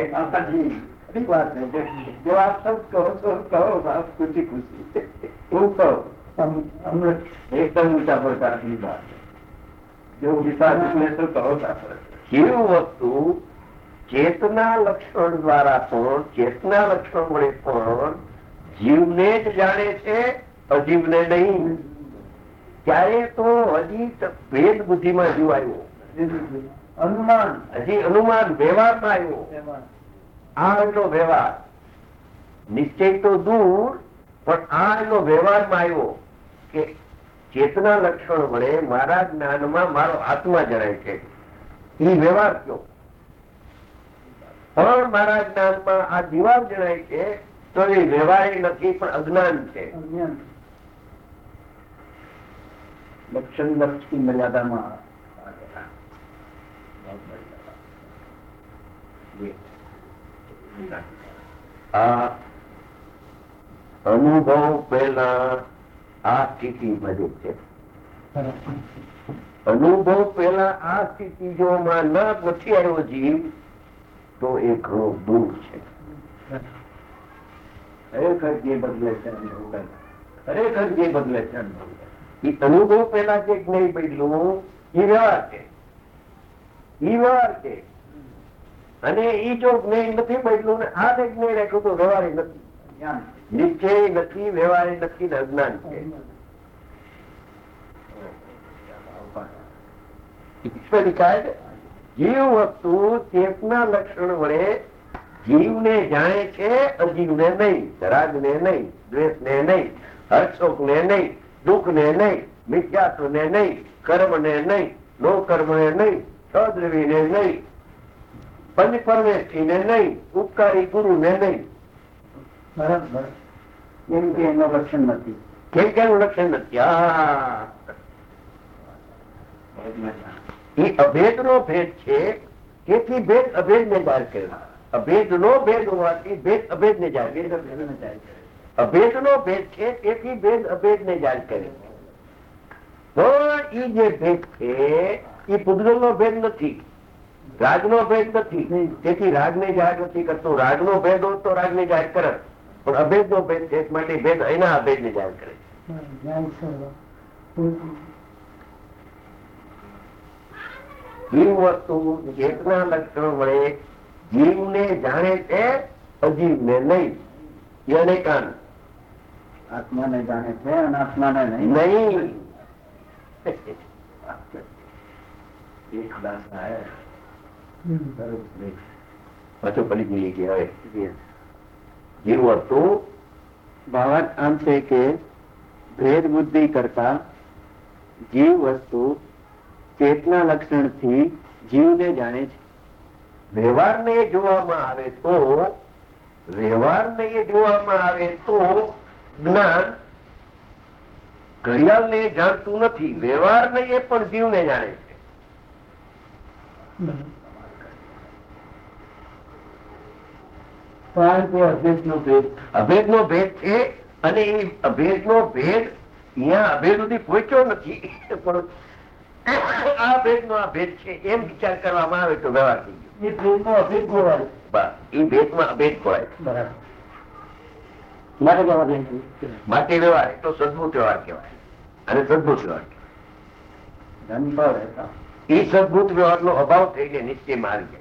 એકદમ ઊંચા પ્રકારની વાત. જેવું વિચાર જીવ વસ્તુ ચેતના લક્ષણ દ્વારા પણ, ચેતના લક્ષણ વડે પણ જીવને જ જાણે છે, અજીવને નહીં. ત્યારે તો હજી ભેદ બુદ્ધિમાં જીવ આવ્યો, અનુમાન, હજી અનુમાન વ્યવહારમાં આવ્યો. આ એનો વ્યવહાર નિશ્ચય તો દૂર, પણ આ એનો વ્યવહારમાં આવ્યો કે ચેતના લક્ષણ વડે મારા જ્ઞાનમાં મારો આત્મા જણાય છે. એ વ્યવહાર કયો? પણ મારા જ્ઞાનમાં આ જીવાત જણાય છે તો એ વ્યવહાર નથી, પણ અજ્ઞાન છે. લક્ષણ લક્ષની મર્યાદામાં આ અનુભવ પહેલા આ સ્થિતિ બને છે. અનુભવ પહેલા આ સ્થિતિ જો માં નથી આવ્યો જીવ તો એ ઘણો દૂર છે. ખરેખર જે બદલે છે, ખરેખર જે બદલે છે એ અનુભવ પહેલા જે જ્ઞાન બદલું એ વ્યવહાર છે, એ વ્યવહાર છે. અને એ જો જ્ઞાન નથી બદલું ને આ જ્ઞાન રાખ્યું તો વ્યવહાર નથી, નિશ્ચય નથી, વ્યવહાર નથી, અજ્ઞાન છે. જીવ વસ્તુ ચેતના લક્ષણ વડે જીવને જાણે છે, અજીવને નહીં, રાગને નહીં, દ્વેષને નહીં, હર્ષોકને નહીં, દુઃખને નહીં, મિથ્યાત્વને નહીં, કર્મને નહીં, નો કર્મને નહીં, અદ્રવ્યને નહીં, પંચ પરમેષ્ઠીને નહીં, ઉપકારી ગુરુને નહીં. બરાબર. એમ કે એનું લક્ષણ નથી. કેમ કે એનું લક્ષણ નથી. એ અભેદ નો ભેદ છે, તેથી ભેદ અભેદ ને જાહેર કર્યો. અભેદ નો ભેદ હોવાથી ભેદ અભેદ ને જાહેર કર્યો. અભેદ નો ભેદ છે, તેથી ભેદ અભેદ ને જાહેર કર્યો. પણ એ જે ભેદ છે એ પૂતગલ નો ભેદ નથી, રાગ નો ભેદ નથી, તેથી રાગ ને જાહેર નથી કરતો. રાગ નો ભેદ હોત તો રાગ ને જાહેર કરે, પણ અભેદ નો ભેદ છે માટે ભેદ એના અભેદ ને જાહેર કરે. જીવ વસ્તુ ચેતના લક્ષણ વડે જીવને જાણે છે, અજીવને નહીં. યને કાન આત્માને જાણે છે, અનાત્માને નહીં. એક દાસા હે. પાછો પડી ગઈ કે હવે જીવ વસ્તુ ભાવાર્થ આમ છે કે ભેદ બુદ્ધિ કરતા જીવ વસ્તુ ચેતના લક્ષણ થી જીવને જાણે છે. વ્યવહારને જોવામાં આવે તો જ્ઞાન ઘડિયાળને જાણતું નથી, વ્યવહારને એ પણ જીવને જાણે છે. અભેદ નો ભેદ છે, અને એ અભેદ નો ભેદ અહીંયા અભેદ સુધી પહોંચ્યો નથી, પણ આ ભેદ નો આ ભેદ છે એમ વિચાર કરવામાં આવે તો વ્યવહાર થઈ ગયો. એ ભેદમાં અભેદ ખોવાય. એ ભેદમાં અભેદ ખોવાય. બરાબર. માટે વ્યવહાર એટલો સદભૂત વ્યવહાર કહેવાય. અને સદભૂત વ્યવહાર એ સદભૂત વ્યવહાર નો અભાવ થઈને નિશ્ચયમાં આવી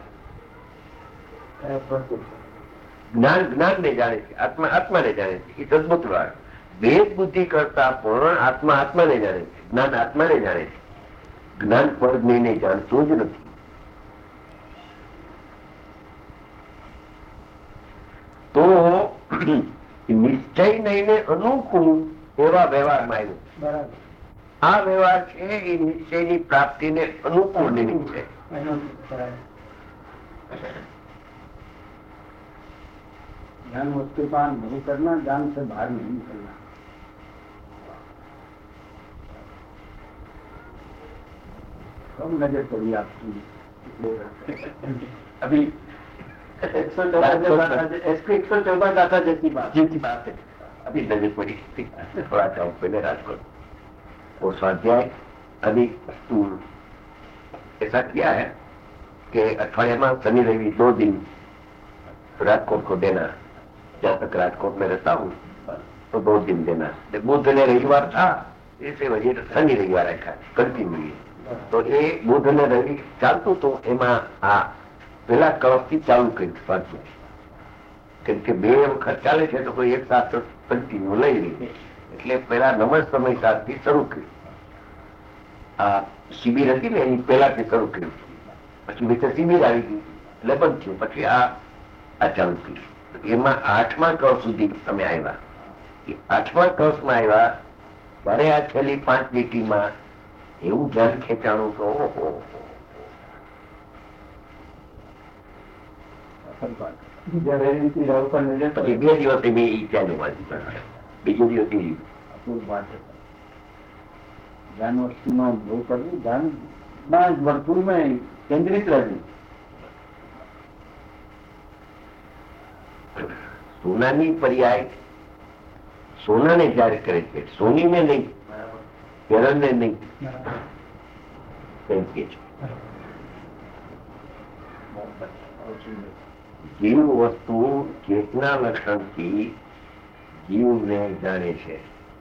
જાય. જ્ઞાન ને જાણે છે, આત્મા આત્માને જાણે છે, એ સદભૂત વ્યવહાર. ભેદ બુદ્ધિ કરતા પણ આત્મા આત્માને જાણે છે, જ્ઞાન આત્માને જાણે છે. જ્ઞાન પરને જાણતું જ નથી. તો નિશ્ચય નહીં અનુકૂળ એવા વ્યવહારમાં આવ્યું. બરાબર. આ વ્યવહાર છે એ નિશ્ચયની પ્રાપ્તિને અનુકૂળ નિમિત્ત છે. ज्ञान वस्तु पान नहीं करना, ज्ञान से बाहर नहीं निकलना. कम नजर पड़ी आपकी. अभी 114 दाता जैसी बात है. अभी नजर पड़ी थोड़ा टाइम पहले राजकोट वो स्वाध्याय. अभी ऐसा किया है कि अठवाडिया में शनि रवि 2 दिन राजकोट को देना. जब तक राजकोट में रहता हूँ तो 2 दिन देना. बुध ने रविवार था, इसे वजह शनि रविवार रखा कंटिन्यू. तो ये बुध ने रवि चालતું તો એમાં આ પેલા કળશથી ચાલુ કર્યું સ્વાધ્યાય. કેમ કે 2 વખત ચાલે છે તો કોઈ એક સાથે કન્ટિન્યુ લઈ લે, એટલે પેલા નમસ સમય સાથે શરૂ કર્યું. આ શિબિર હતી ને એની પહેલાથી શરૂ કર્યું. પછી બીજે શિબિર આવી ગઈ એટલે બંધ થયું. પછી આ ચાલુ કર્યું. એમાં 8મા કળશ સુધી તમે આવ્યા. 8મા કળશમાં આવ્યા ત્યારે આ છેલ્લી 5 લીટીમાં એવું ધ્યાન ખેંચાણું તો પછી 2 દિવસે મેં ત્યાં જવા દીધા. બીજો દિવસ ज्ञान वस्तु में वो करવું, ज्ञान वर्तुल में केंद्रित रहવું. સોનાની પર્યાય સોનાને જાહેર કરે છે, સોનીને નહીં, હિરણને નહીં. જીવ વસ્તુ ચેતના લક્ષણથી જીવને જાણે છે.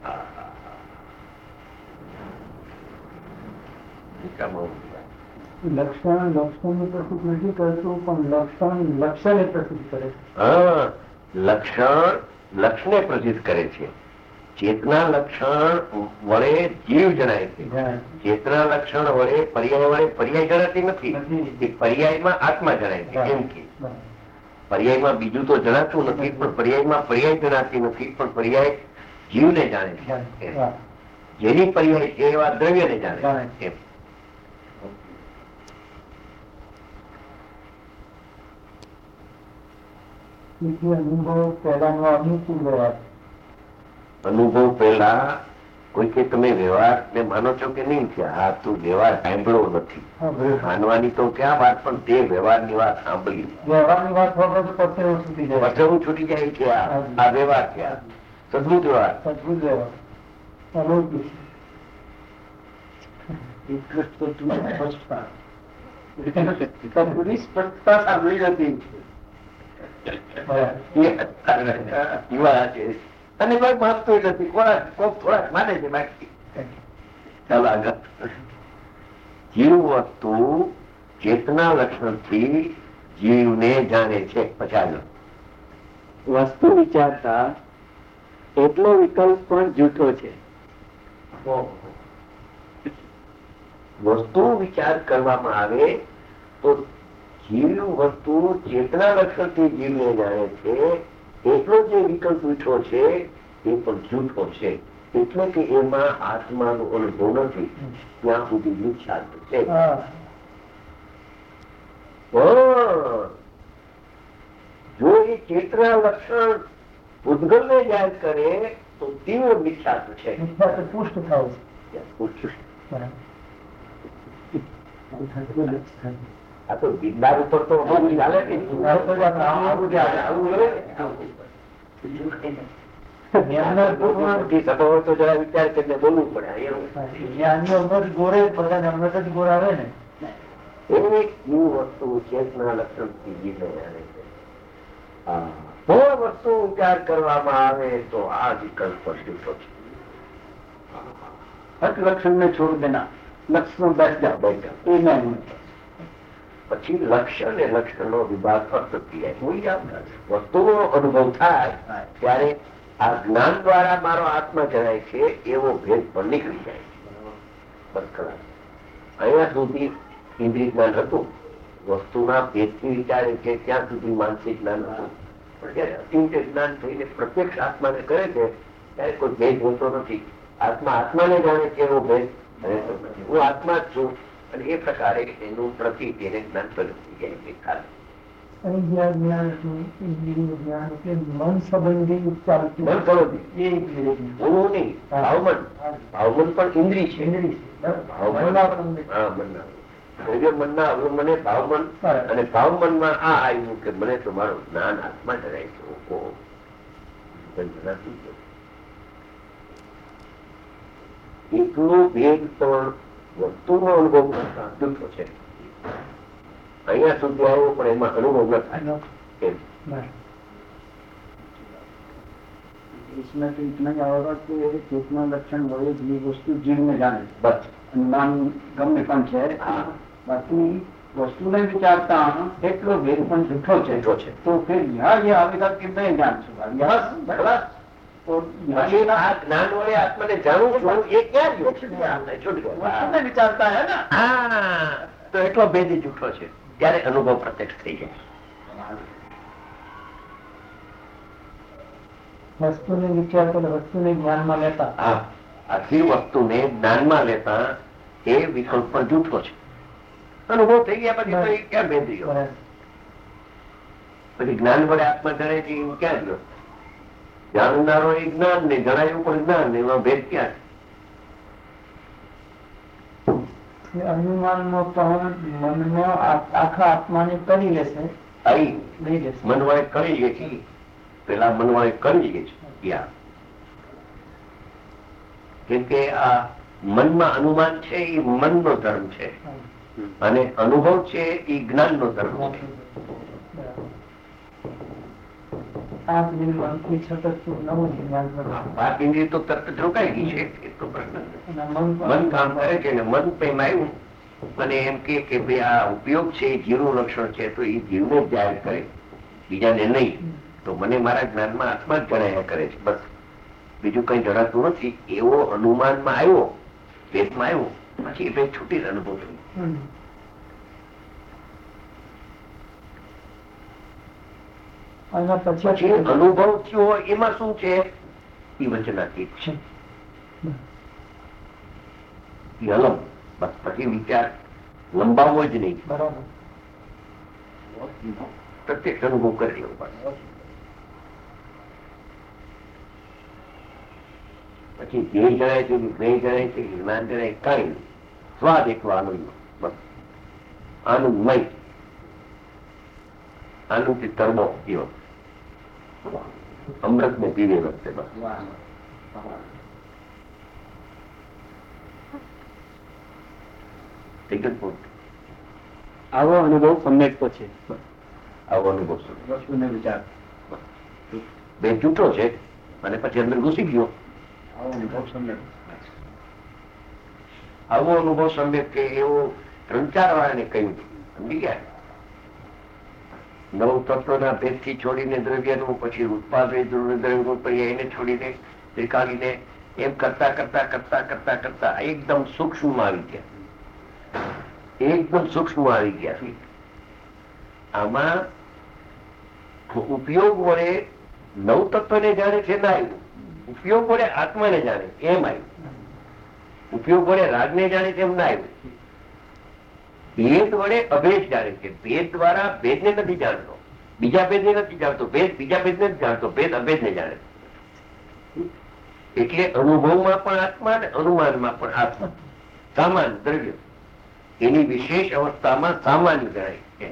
લક્ષણ પ્રસિદ્ધ નથી કરતું, પણ લક્ષણે પ્રસિદ્ધ કરે છે. હા, લક્ષણ લક્ષને પ્રસિદ્ધ કરે છે. ચેતના લક્ષણ વડે જીવ જણાય છે. ચેતના લક્ષણ વડે પર્યાય જણાતી નથી. પર્યાયમાં આત્મા જણાય છે. કેમ કે પર્યાયમાં બીજું તો જણાતું નથી, પણ પર્યાયમાં પર્યાય જણાતી નથી, પણ પર્યાય જીવને જાણે છે. જેની પર્યાય છે એવા દ્રવ્યને જાણે છે. અનુભવ પહેલા કોઈ કે તમે વ્યવહાર ને માનો છો કે નહીં કે હા તું વ્યવહાર સાંભળ્યો નથી, માનવાની તો ક્યાં વાત, પણ તે વ્યવહારની વાત સાંભળી, વ્યવહારની વાત છૂટી જાય, પછવું છૂટી જાય કે આ વ્યવહાર છે, સદબુદ્ધ વ્યવહાર, સદબુદ્ધ વ્યવહાર. સ્પષ્ટતા સાંભળી નથી અને કોઈ માનતું નથી, થોડાક માને છે બાકી. ચાલો આગળ. જીવ વસ્તુ ચેતના લક્ષણથી જીવને જાણે છે. પછી વસ્તુ વિચારતા એટલો વિકલ્પ પણ જૂઠો છે. વસ્તુ વિચાર કરવામાં આવે તો જીવ વસ્તુ ચેતના લક્ષણથી જીવને જાણે છે એટલો જે વિકલ્પ જૂઠો છે એ પણ જૂઠો છે. એટલે કે એમાં આત્માનો અનુભવ નથી, ત્યાં સુધી વિખ્યાત છે. જો એ ચેતના લક્ષણ ભૂતગલ ને જાહેર કરે તો તીવ્ર વિખ્યાત છે. પુષ્ટ થાય આ તો ગિરનાર ઉપર તો ચાલે ને. તો જરા વિચાર કરીને બોલવું પડે. ગોરે ગોરા આવે ને એક વસ્તુ ચેતના લક્ષણથી જીવને જાણે છે. કોઈ વસ્તુ વિચાર કરવામાં આવે તો આ વિકલ્પ જૂઠો છે. લક્ષણ ને છોડ દેના, લક્ષણ બેઠ જાઓ પછી લક્ષ્ય અને લક્ષણ નો વિભાગ વસ્તુનો અનુભવ થાય ત્યારે આ જ્ઞાન દ્વારા મારો આત્મા જણાય છે એવો ભેદ પણ નીકળી જાય છે. અહીંયા સુધી ઇન્દ્રિય જ્ઞાન હતું, વસ્તુના ભેદથી વિચારે છે ત્યાં સુધી માનસિક જ્ઞાન હતું. પણ જયારે અતિંત્ય જ્ઞાન થઈને પ્રત્યક્ષ આત્માને કરે છે ત્યારે કોઈ ભેદ હોતો નથી. આત્મા આત્માને જાણે છે એવો ભેદ રહેતો નથી. હું આત્મા જ છું અને એ પ્રકારે એનું પ્રતિ એને જ્ઞાન પ્રગટ થઈ જાય છે. ખાલી મન સંબંધી ઉપચાર ભાવમન પણ ઇન્દ્રિય છે. મનના અવલંબને ભાવમન, અને ભાવમનમાં આ આવ્યું કે મને તો મારું જ્ઞાન આત્મા જણાય છે. એટલો ભેદ પણ વસ્તુનો અનુભવ કરતા જૂઠો છે. અહીંયા સુધી આવ્યો પણ એમાં અનુભવ ન થાય. ચેતના લક્ષણ વડે જે વસ્તુ જીવને જાણે બસ નામ ગમે પણ છે. બાકી વસ્તુને વિચારતા એટલો ભેદ પણ જૂઠો છે. તો ફિર યહાં ये आवेगा कि मैं जान चुका જ્ઞાન વડે આત્માને જાણવું છું એ ક્યાં વસ્તુને વિચારતા હે ને તો એટલો ભેદ જૂઠો છે. ત્યારે અનુભવ પ્રત્યક્ષ થઈ જાય. વસ્તુને વિચાર કરે, વસ્તુને જ્ઞાનમાં લેતા, આખી વસ્તુને જ્ઞાનમાં લેતા એ વિકલ્પ પણ જૂઠો છે. અનુભવ થઈ ગયા પછી તો એ ક્યાં ભેદ ગયો? પછી જ્ઞાન વડે આત્મા જણાય છે એ ક્યાં ગયો? જાણનારો એ જ્ઞાન ને જણાયું પણ જ્ઞાન ને એમાં ભેદ ક્યાં? અનુમાન નો પણ મનમાં આખા આત્માને કરી લેશે. મનવાળે કરી લે છે, પેલા મનવાળે કરી લે છે. કેમ કે આ મનમાં અનુમાન છે એ મનનો ધર્મ છે અને અનુભવ છે એ જ્ઞાન નો ધર્મ છે. બાકી તો તરત જ રોકાઈ ગઈ છે. એટલો પ્રશ્ન મન કામ કરે છે ને મન પ્રેમ આવ્યું અને એમ કે ભાઈ આ ઉપયોગ છે એ જીવનું લક્ષણ છે તો એ જીવને જ જાહેર કરે, બીજાને નહીં. તો મને મારા જ્ઞાનમાં આત્મા જ જણાયા કરે છે, બસ બીજું કઈ જણાતું નથી. એવો અનુમાનમાં આવ્યો, ભેદમાં આવ્યો, પછી એ ભેદ છૂટી અનુભવ થયો. પછી અનુભવ થયો એમાં શું છે? એ વચનાતીત છે. બસ પછી વિચાર લંબાવવો જ નહીં, પ્રત્યક્ષ અનુભવ કરી લેવો પડે. પછી ધ્યેય જણાય છે, વિધ્યેય જણાય છે, જ્ઞાન જણાય કઈ નહીં. સ્વાદ એટલો આનંદ, બસ આનંદમય, આનંદથી તરબો એવો અમૃત ને પીવે વખતે બસ. આવો અનુભવ સમ્યક તો છે. આવો અનુભવ વસ્તુને વિચાર બે જૂઠો છે અને પછી અંદર ઘૂસી ગયો. આવો અનુભવ સમજે. આવો અનુભવ સમ્યક કે એવો 3-4 વાળાને કહ્યું, સમજી ગયા. નવ તત્વના ભેદથી છોડીને દ્રવ્યનું, પછી ઉત્પાદ દ્રવ્યનું પર્યાય એને છોડીને ત્રિકાળીને એમ કરતા કરતા કરતા કરતા કરતા એકદમ સૂક્ષ્મ આવી ગયા. એકદમ સૂક્ષ્મ આવી ગયા. આમાં ઉપયોગ વડે નવ તત્વને જાણે છે ના આવ્યું, ઉપયોગ વડે આત્માને જાણે એમ આવ્યું. ઉપયોગ વડે રાગને જાણે છે એમ ના આવ્યું. ભેદ વડે અભેદ જાણે છે. ભેદ દ્વારા ભેદને નથી જાણતો, બીજા ભેદને નથી જાણતો, ભેદ બીજા ભેદને નથી જાણતો, ભેદ અભેદને જાણે. એટલે અનુભવમાં પણ આત્મા અને અનુમાનમાં પણ આત્મા. સામાન દ્રવ્ય એની વિશેષ અવસ્થામાં સામાન્ય ગણાય છે.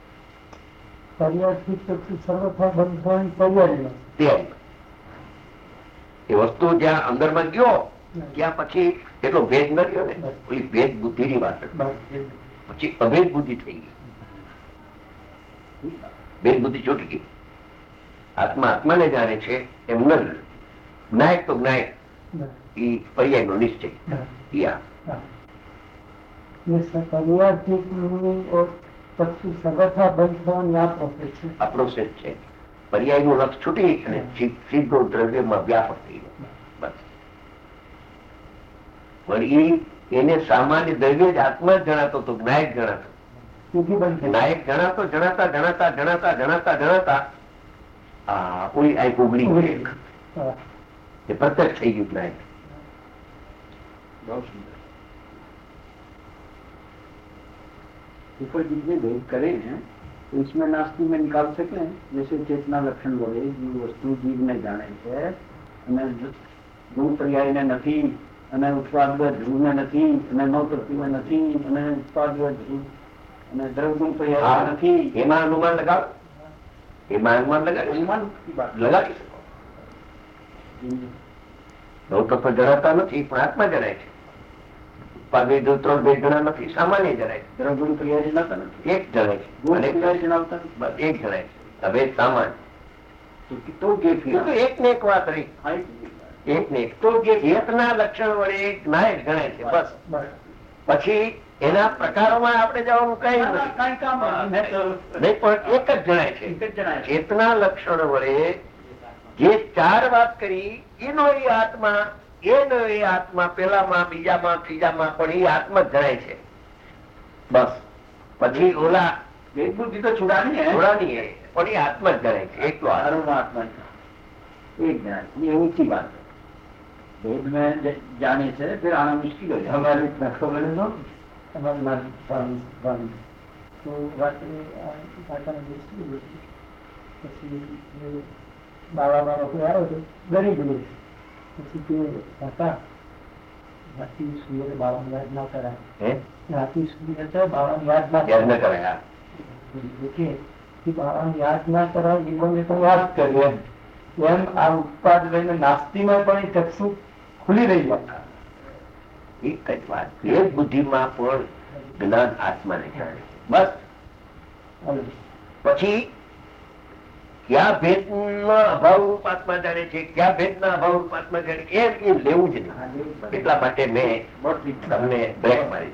એ વસ્તુ જ્યાં અંદરમાં ગયો ત્યાં પછી એટલો ભેદ ન રહ્યો ને, ઓલી ભેદ બુદ્ધિ ની વાત, પછી અભેદ બુદ્ધિ થઈ ગઈ, ભેદ બુદ્ધિ છૂટી ગઈ. આત્મા આત્માને જાણે છે એમ ન. જ્ઞાયક તો જ્ઞાયક, એ પર્યાય નો નિશ્ચય. આ પ્રોસેસ છે. પર્યાય નું લક્ષ છૂટી અને સીધો દ્રવ્યમાં વ્યાપક થઈ ગયો. બસ. પણ એને સામાન્ય દ્રવ્ય જ આત્મા જ જણાતો તો જ્ઞાયક જણાતો. નાયક જણાતો જણાતા જણાતા જણાતા જણાતા જણાતા કોઈ આ ઉગડી એ પ્રત્યક્ષ થઈ ગયું નાયક. ऊपर जितने भेद करे हैं तो इसमें नास्ती में निकाल सके. जैसे चेतना लक्षण बोले जीव वस्तु जीव ने जाने છે અને ગુણ પર્યાય ને નથી અને ઉત્પાદ ધ્રુવ ને નથી અને નવ તત્વ નથી અને ઉત્પાદ ધ્રુવ અને દ્રવગુણ પર્યાય નથી. એમાં અનુમાન લગાવ, એમાં અનુમાન લગાવી શકો. નવ તત્વ જણાતા નથી પણ આત્મા જણાય છે. ઉત્પાદ 3 ભેદ જણા નથી, સામાન્ય જણાય છે. દ્રવગુણ પર્યાય જણાતા નથી, એક જણાય છે. ગુણ પર્યાય જણાવતા બસ એક જણાય છે. હવે સામાન્ય તો એક ને એક વાત રહી, એક ને એક તો જે ચેતના લક્ષણ વડે નાયક ગણાય છે. બસ પછી એના પ્રકારોમાં આપણે જવાનું કઈ નહીં, પણ એક જ જણાય છે. ચેતના લક્ષણ વડે જે 4 વાત કરી એનો એ આત્મા, એનો એ આત્મા પેલામાં બીજામાં ત્રીજામાં પણ એ આત્મા જ જણાય છે. બસ પછી ઓલા વેદ બુદ્ધિ તો છોડાની પણ એ આત્મા જ જણાય છે. એકલો आत्मा एक ज्ञान, ये ऊंची बात है. भेद में जाने से फिर आना मुश्किल हो जाए. हमारी खबर नो हमारी बात तो बात પછી બાબા કોઈ આવ્યો હતો ગરીબ લોકો, પછી તે હતા રાતી સૂર્ય બાબાને યાદ ના કરાય, રાતી સૂર્ય બાબાને યાદ ના કરાય, બાબાને યાદ ના કરાય એ બંને તો યાદ કર્યું એમ આ ઉત્પાદ લઈને નાસ્તીમાં પણ એ ચક્ષુ ખુલી રહી જાય. એક જ વાત, ભેદ બુદ્ધિમાં પણ જ્ઞાન આત્માને જાણે. બસ પછી ક્યાં ભેદ ના અભાવ રૂપ આત્મા જાણે છે, ક્યાં ભેદ ના અભાવ રૂપ આત્મા જાણે એમ એ લેવું જ નહીં. એટલા માટે મેં તમને બ્રેક મારી.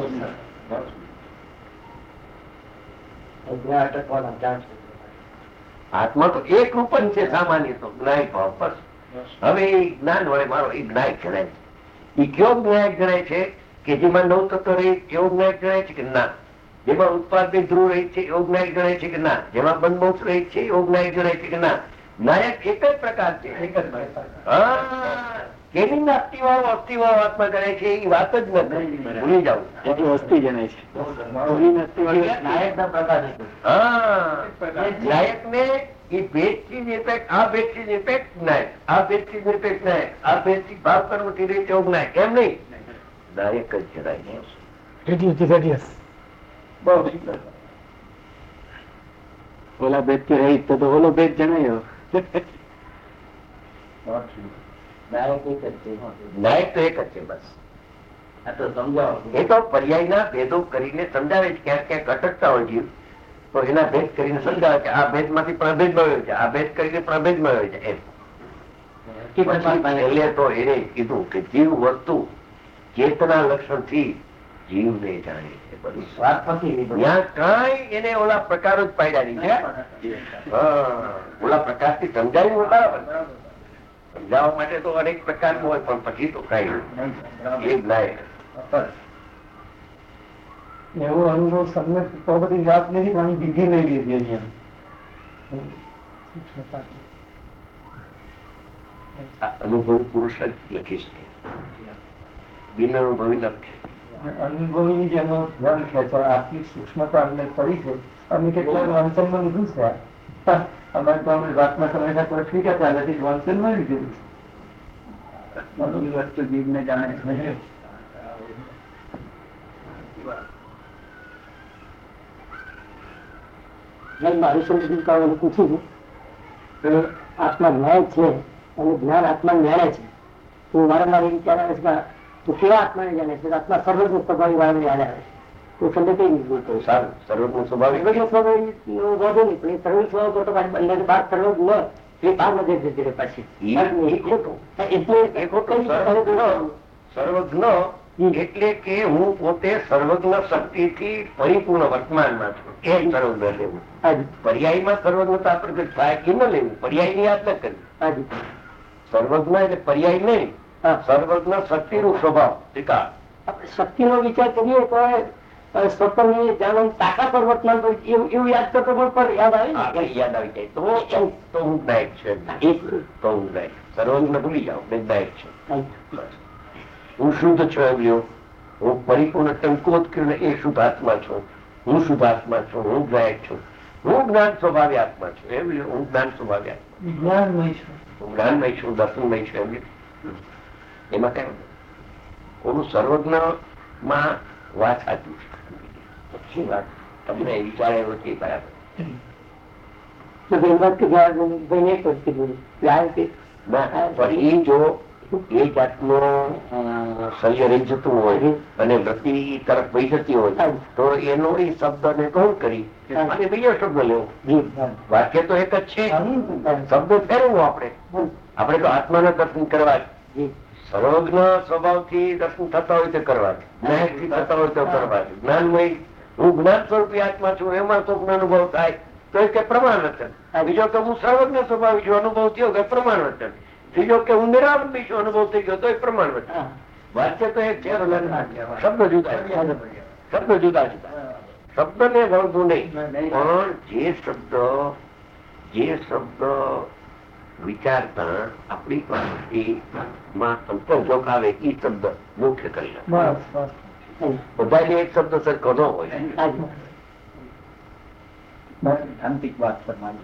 આત્મા તો એક રૂપ જ છે, સામાન્ય તો જ્ઞાયક ભાવ. બસ હવે એ જ્ઞાન વડે મારો એ જ્ઞાયક જણાય છે. એ કયો જ્ઞાયક જણાય છે કે જેમાં નવ તત્વ રહી એવો જ્ઞાયક જણાય છે કે ના, જેમાં ઉત્પાદ ધ્રુવ રહી છે એવો જ્ઞાયક જણાય છે કે ના, જેમાં બંધ મોક્ષ રહી છે એવો જ્ઞાયક જણાય છે કે ના. નાયક એક જ પ્રકાર છે, એક જ. કેની નાસ્તિવાળો અસ્થિવાળો આત્મા કરે છે એ વાત જ નથી, ભૂલી જાવ. એટલું અસ્થિ જણાય છે. નાયક ને એ ભેદ થી નિરપેક્ષ, આ ભેદ થી નિરપેક્ષ નાયક, આ ભેદ થી નિરપેક્ષ નાયક, આ ભેદ થી ભાવ કરવાથી રીતે નાયક, એમ નહીં, નાયક જ જણાય છે. ઓલા ભેદ થી રહી તો ઓલો ભેદ જણાયો. નાયક તો એક જ છે બસ. એ તો પર્યાયના ભેદો કરીને સમજાવે છે. ક્યાંક ક્યાંક અટકતા હોય જીવ તો એના ભેદ કરીને સમજાવે કે આ ભેદ માંથી પ્રભેદ મળ્યો છે, આ ભેદ કરીને પ્રભેદ મળ્યો છે. એટલે તો એને કીધું કે જીવ વસ્તુ ચેતના લક્ષણ થી જીવને જાણે છે. બધું ત્યાં કઈ એને ઓલા પ્રકારો જ પાડ્યા નહીં છે. ઓલા પ્રકાર થી સમજાવ્યું બરાબર. સમજાવવા માટે તો અનેક પ્રકારનું હોય, પણ પછી તો કઈ એ લાયક એવો અનુભવ તમને તો બધી વાત નથી, પણ બીજી લઈ લીધી. અનુભવી પુરુષ જ લખી શકે, બિન અનુભવી લખે. અનુભવી જેનો ધ્યાન ખેંચો આટલી સૂક્ષ્મતા અમને પડી છે. અમે કેટલાક વાંચનમાં લીધું છે. અમારે તો અમે વાતમાં સમય ઠીક છે, ત્યાંથી વાંચનમાં લીધેલું છે. વસ્તુ જીવને જાણે છે. મારી સમજ પૂછ્યું કે આત્મા ન્યાય છે અને જ્ઞાન આત્મા જાણે છે. તો વારંવાર એ વિચાર આવે છે તો કેવા આત્માને જાણે છે? આત્મા સર્વજ્ઞ સ્વભાવી વાળાને યાદ આવે છે. તો સમજે કઈ રીતે સારું સર્વજ્ઞ સ્વભાવિક સ્વભાવી વધુ નહીં, પણ એ સર્વ સ્વભાવ તો પાછી બંને બાર સર્વજ્ઞ એ બાર નજર જતી રહે પાછી. સર્વજ્ઞ એટલે કે હું પોતે સર્વજ્ઞ શક્તિ થી પરિપૂર્ણ વર્તમાનમાં છું, એ સર્વજ્ઞ લેવું. પર્યાયમાં સર્વજ્ઞતા પ્રગટ થાય કે ન લેવું, પર્યાય ની યાદ ન કરવી. સર્વજ્ઞ એટલે પર્યાય નહીં, સર્વજ્ઞ શક્તિ નો સ્વભાવ વિકાર. શક્તિ નો વિચાર કરીએ તો સ્વપ્ન જાણવાની તાકાત પર વર્તમાન એવું યાદ કરતો પણ યાદ આવે યાદ આવી જાય તો હું નાયક છે. તો હું નાયક, સર્વજ્ઞ ભૂલી જાઉં નાયક છે. હું શુદ્ધ છું એમ લ્યો, હું પરિપૂર્ણ ટંકોત કરીને એ શુદ્ધ આત્મા છું, હું શુદ્ધ આત્મા છું, હું નાયક છું, હું જ્ઞાન સ્વભાવી આત્મા છું એમ લ્યો, હું જ્ઞાન સ્વભાવી આત્મા, જ્ઞાનમય છું, હું જ્ઞાનમય છું, દર્શનમય છું એમ લ્યો. એમાં કઈ ઓલું સર્વજ્ઞ માં વાત સાચું છે. વાત તમને વિચારે નથી બરાબર. ફરી જો એ જાતનો શલ્ય રહી જતું હોય અને વૃત્તિ તરફ વહી જતી હોય તો એનો એ શબ્દ ને કહું કરી અને બીજો શબ્દ લેવો. વાક્ય તો એક જ છે, શબ્દ ફેરવો. આપણે તો આત્માના દર્શન કરવા, સર્વજ્ઞ સ્વભાવ થી દર્શન થતા હોય તો કરવા, જ્ઞાન થી થતા હોય તો કરવા. જ્ઞાનમય હું જ્ઞાન સ્વરૂપી આત્મા છું એમાં તો અનુભવ થાય તો એ કે પ્રમાણ વચન. બીજો કે હું સર્વજ્ઞ સ્વભાવી છું અનુભવ થયો કે પ્રમાણ વચન. ત્રીજો કે હું નિરાલંબી છું અનુભવ થઈ ગયો તો એ પ્રમાણ વચન. વાક્ય તો એક છે, શબ્દ જુદા શબ્દ જુદા જુદા. શબ્દ ને ગણતું નહીં, પણ જે શબ્દ વિચારતા આપણી પ્રવૃત્તિમાં સંતોષ આવે એ શબ્દ મુખ્ય કરી શકે. બધાને એક શબ્દ સરખો ન હોય. આંતરિક વાત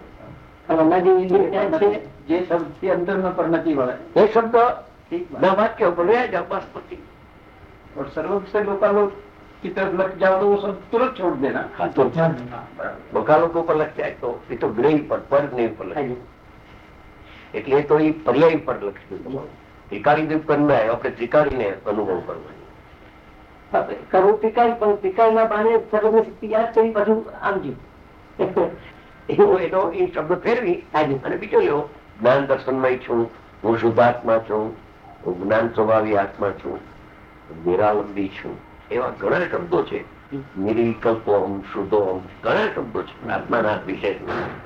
જે શબ્દ અંદર નો પર નથી વળે એ શબ્દ ના વાક્ય રહ્યા જાવ બસ પછી. સર્વક્ષ લોકો की तरफ लग जाओ तो वो सब तुरंत छोड़ देना. વકાલો પર લખ જાય તો એ તો ગ્રહી પર નહીં પર લખે, એટલે તો એ પર્યાય પર લખ્યું. ત્રિકાળી પર ના આપણે ત્રિકાળીને અનુભવ કરવાનો. કરવું ત્રિકાળી, પણ ત્રિકાળી ના બાને સર્વ શક્તિ યાદ કરી બધું આમ જીવ એનો એ શબ્દ ફેરવી અને બીજો લેવો. જ્ઞાન દર્શનમય છું, હું શુદ્ધાત્મા છું, હું જ્ઞાન સ્વભાવી આત્મા છું, નિરાલંબી છું, એવા ઘણા શબ્દો છે. નિર્વિકલ્પોહમ, શુદ્ધોહમ, ઘણા શબ્દો છે આત્માના વિશેષ.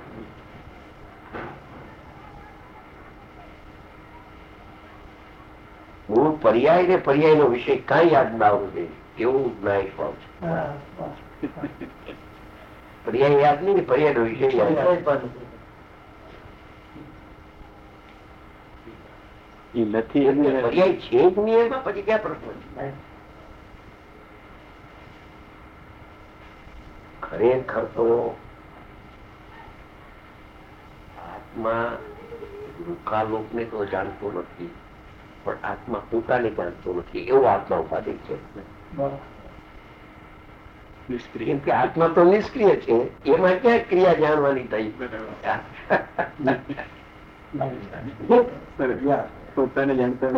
મૂળ પર્યાય ને પર્યાય નો વિષય કઈ યાદ ના આવવું જોઈએ એવું નાયક ભાવ છે. પર્યાય યાદ નહીં, પર્યાય નો વિષય યાદ. એ નથી પર્યાય છે જ નહીં એમાં પછી ક્યાં પ્રશ્ન છે? ખરેખર તો આત્મા લોકાલોકને તો જાણતો નથી, પણ આત્મા પોતાને જાણતો નથી, એવો આત્મા ઉપાધિ છે. કેમ કે આત્મા તો નિષ્ક્રિય છે, એમાં ક્યાં ક્રિયા જાણવાની થઈ? પોતાને જાણતા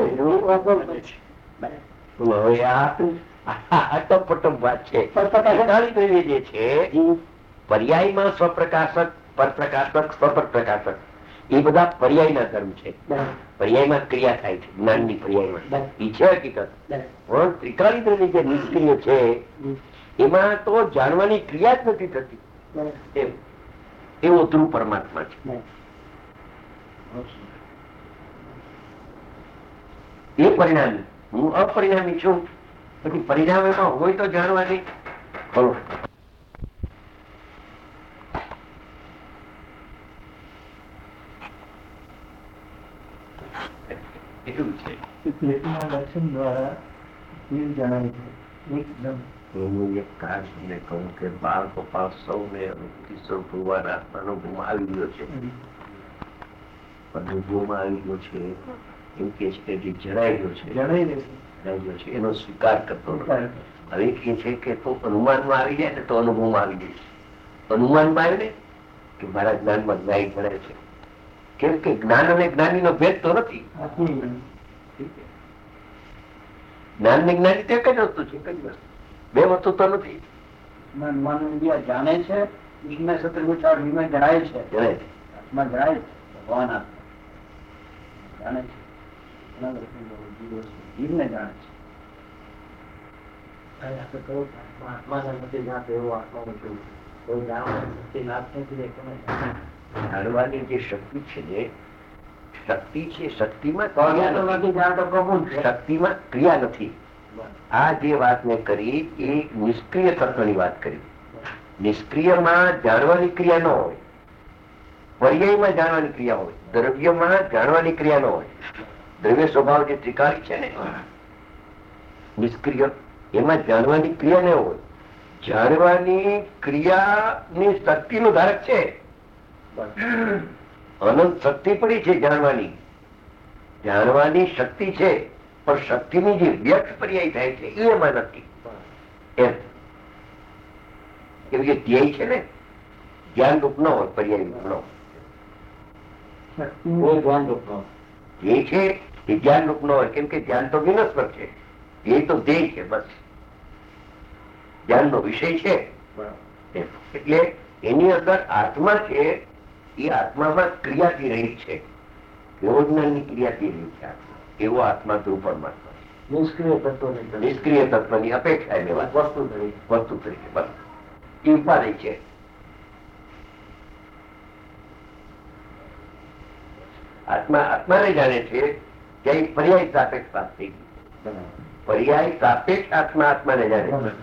હવે આ તો પટમ વાત છે. જે છે પર્યાયમાં સ્વપ્રકાશક, પરપ્રકાશક, સ્વપ્રકાશક, એ બધા પર્યાયના ધર્મ છે. પર્યાયમાં ક્રિયા થાય છે, જ્ઞાનની પર્યાયમાં એ છે હકીકત. પણ ત્રિકાળી દ્રવ્ય જે નિષ્ક્રિય છે એમાં તો જાણવાની ક્રિયા જ નથી થતી. એવો ધ્રુવ પરમાત્મા છે. એ પરિણામી, હું અપરિણામી છું. પછી પરિણામ એમાં હોય તો જાણવાની. બોલો. એટલું છે. દર્શન દ્વારા જણાય છે એકદમ. હું એક ખાસ તમને કહું કે બાળ કપાલ સૌને કિશોર ભગવાન અનુભવમાં આવી ગયો છે. અનુભવમાં આવી ગયો છે એમ કે છે કે જણાઈ ગયો છે, જણાઈ ગયો છે, એનો સ્વીકાર કરતો નથી. હવે કે છે કે તો અનુમાનમાં આવી જાય ને તો અનુભવમાં આવી જાય છે. અનુમાનમાં આવે ને કે મારા જ્ઞાનમાં જ્ઞાની ગણાય છે. કેમ કે જ્ઞાન અને જ્ઞાની નો ભેદ તો નથી. જ્ઞાન ને જ્ઞાની તે કઈ વસ્તુ છે, કઈ વસ્તુ, બે વસ્તુ તો નથી. જાણે છે, જણાય છે, જણાય છે, ભગવાન જાણે છે, જીવને જાણે છે. આત્માના નથી જાણતો એવો આત્માનું જોવું. કોઈ જાણવાની જે શક્તિ છે ને, શક્તિ છે, શક્તિમાં શક્તિમાં ક્રિયા નથી. આ જે વાત મેં કરી એ નિષ્ક્રિય તત્વની વાત કરી. નિષ્ક્રિયમાં જાણવાની ક્રિયા ન હોય, પર્યાયમાં જાણવાની ક્રિયા હોય, દ્રવ્યમાં જાણવાની ક્રિયા ન હોય. દ્રવ્ય સ્વભાવ જે ત્રિકાળી છે ને નિષ્ક્રિય, એમાં જાણવાની ક્રિયા ન હોય. જાણવાની ક્રિયાની શક્તિનો ધારક છે. અનંત શક્તિ પડી છે જાણવાની, જાણવાની શક્તિ છે, પણ શક્તિની જે વ્યક્ત પર્યાય થાય છે એ એમાં નથી. એમ કે ધ્યેય છે ને, જ્ઞાન રૂપ ન હોય, પર્યાય રૂપ ન હોય. ધ્યેય છે એ જ્ઞાન રૂપ ન હોય. કેમ કે ધ્યાન તો વિનસ્પર છે, એ તો ધ્યેય છે, બસ જ્ઞાન નો વિષય છે. એટલે એની અંદર આત્મા છે, એ આત્મામાં ક્રિયાથી રહી છે, જ્ઞાનની ક્રિયાથી રહી છે. એવો આત્મા ધ્રુવ પરમાત્મા નિષ્ક્રિય તત્વની અપેક્ષા એની વાત વસ્તુ તરીકે બસ એ ઉપાધિ છે. આત્મા આત્માને જાણે છે કે પર્યાય સાપેક્ષ વાત થઈ ગઈ. પર્યાય સાપેક્ષ આત્મા આત્માને જાણે છે.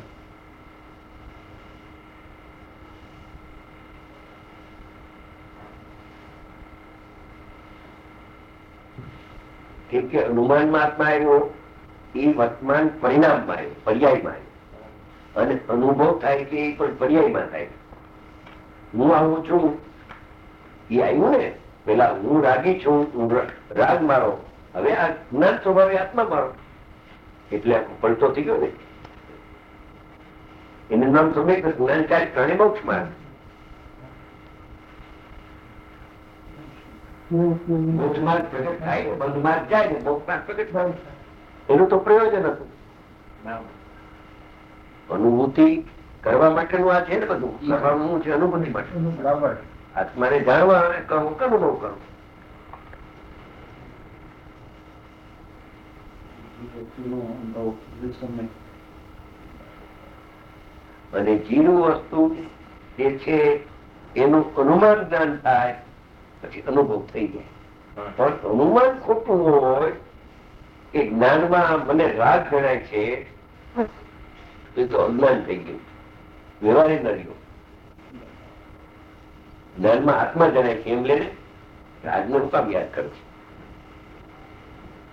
કેમ કે અનુમાનમાં આત્મા આવ્યો એ વર્તમાન પરિણામમાં આવ્યો, પર્યાયમાં આવ્યો, અને અનુભવ થાય છે એ પણ પર્યાયમાં થાય. હું આવું છું એ આવ્યું ને, પેલા હું રાગી છું, રાગ મારો, હવે આ જ્ઞાન સ્વભાવે આત્મા મારો, એટલે પલટો થઈ ગયો ને. એનું નામ સમય જ્ઞાન ચાર ત્રણે મોક્ષ માર્ગ. એનું તો પ્રયોજન હતું. અનુભૂતિ કરવા માટેનું આ છે ને, બધું કરવાનું છે અનુભૂતિ માટે. આત્માને જાણવા અને કરવું, કરવું ન કરવું. અને જીરું વસ્તુ જે છે એનું અનુમાન જ્ઞાન થાય પછી અનુભવ થઈ જાય. પણ અનુમાન ખોટું હોય કે જ્ઞાનમાં મને રાગ જણાય છે, એ તો અજ્ઞાન થઈ ગયું, વ્યવહારે ન રહ્યો. જ્ઞાનમાં આત્મા જણાય છે એમ લે ને, રાજને હું કામ યાદ કરું છું?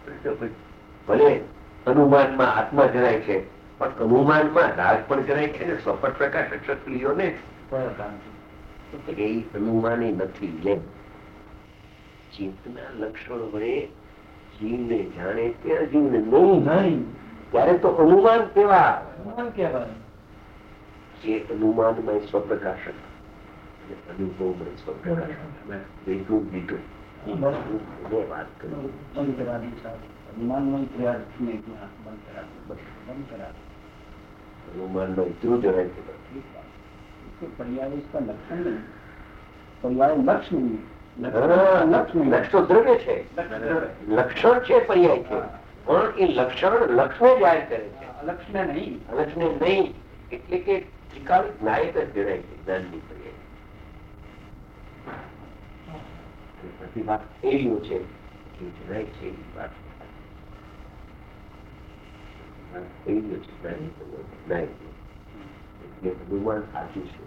ભલે અનુમાનમાં આત્મા જણાય છે, પણ અનુમાનમાં રાગ પણ જણાય છે ને સ્વપટ પ્રકાશ શક્તિઓને એ અનુમાની નથી. જેમ ચિત્તના લક્ષણ વડે જીવને જાણે છે, અજીવને નહીં, ત્યારે તો અનુમાન કેવા જે અનુમાનમય સ્વપ્રકાશક અને અનુભવમય સ્વપ્રકાશક બીજું વાત કરી. અનુમાન નો ઇતરું જણાય છે, पर्याय इसका लक्षण नहीं, पर्याय लक्ष्य नहीं है, લક્ષ તો દ્રવ્ય છે, લક્ષણ છે, પર્યાય છે, પણ એ લક્ષણ લક્ષને જાહેર કરે છે, લક્ષ્ય નહીં, લક્ષને નહીં. એટલે કે ત્રિકાલિક નાયક જ જણાય છે જ્ઞાનની પર્યાય. બધી વાત એવી છે કે જણાય છે એ વાત એવી છે નાયક. એટલે અનુમાન સાચું છે.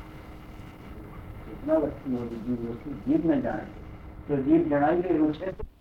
जितना वस्तु जीव ने जाने, तो जीव जनाई गई रूप से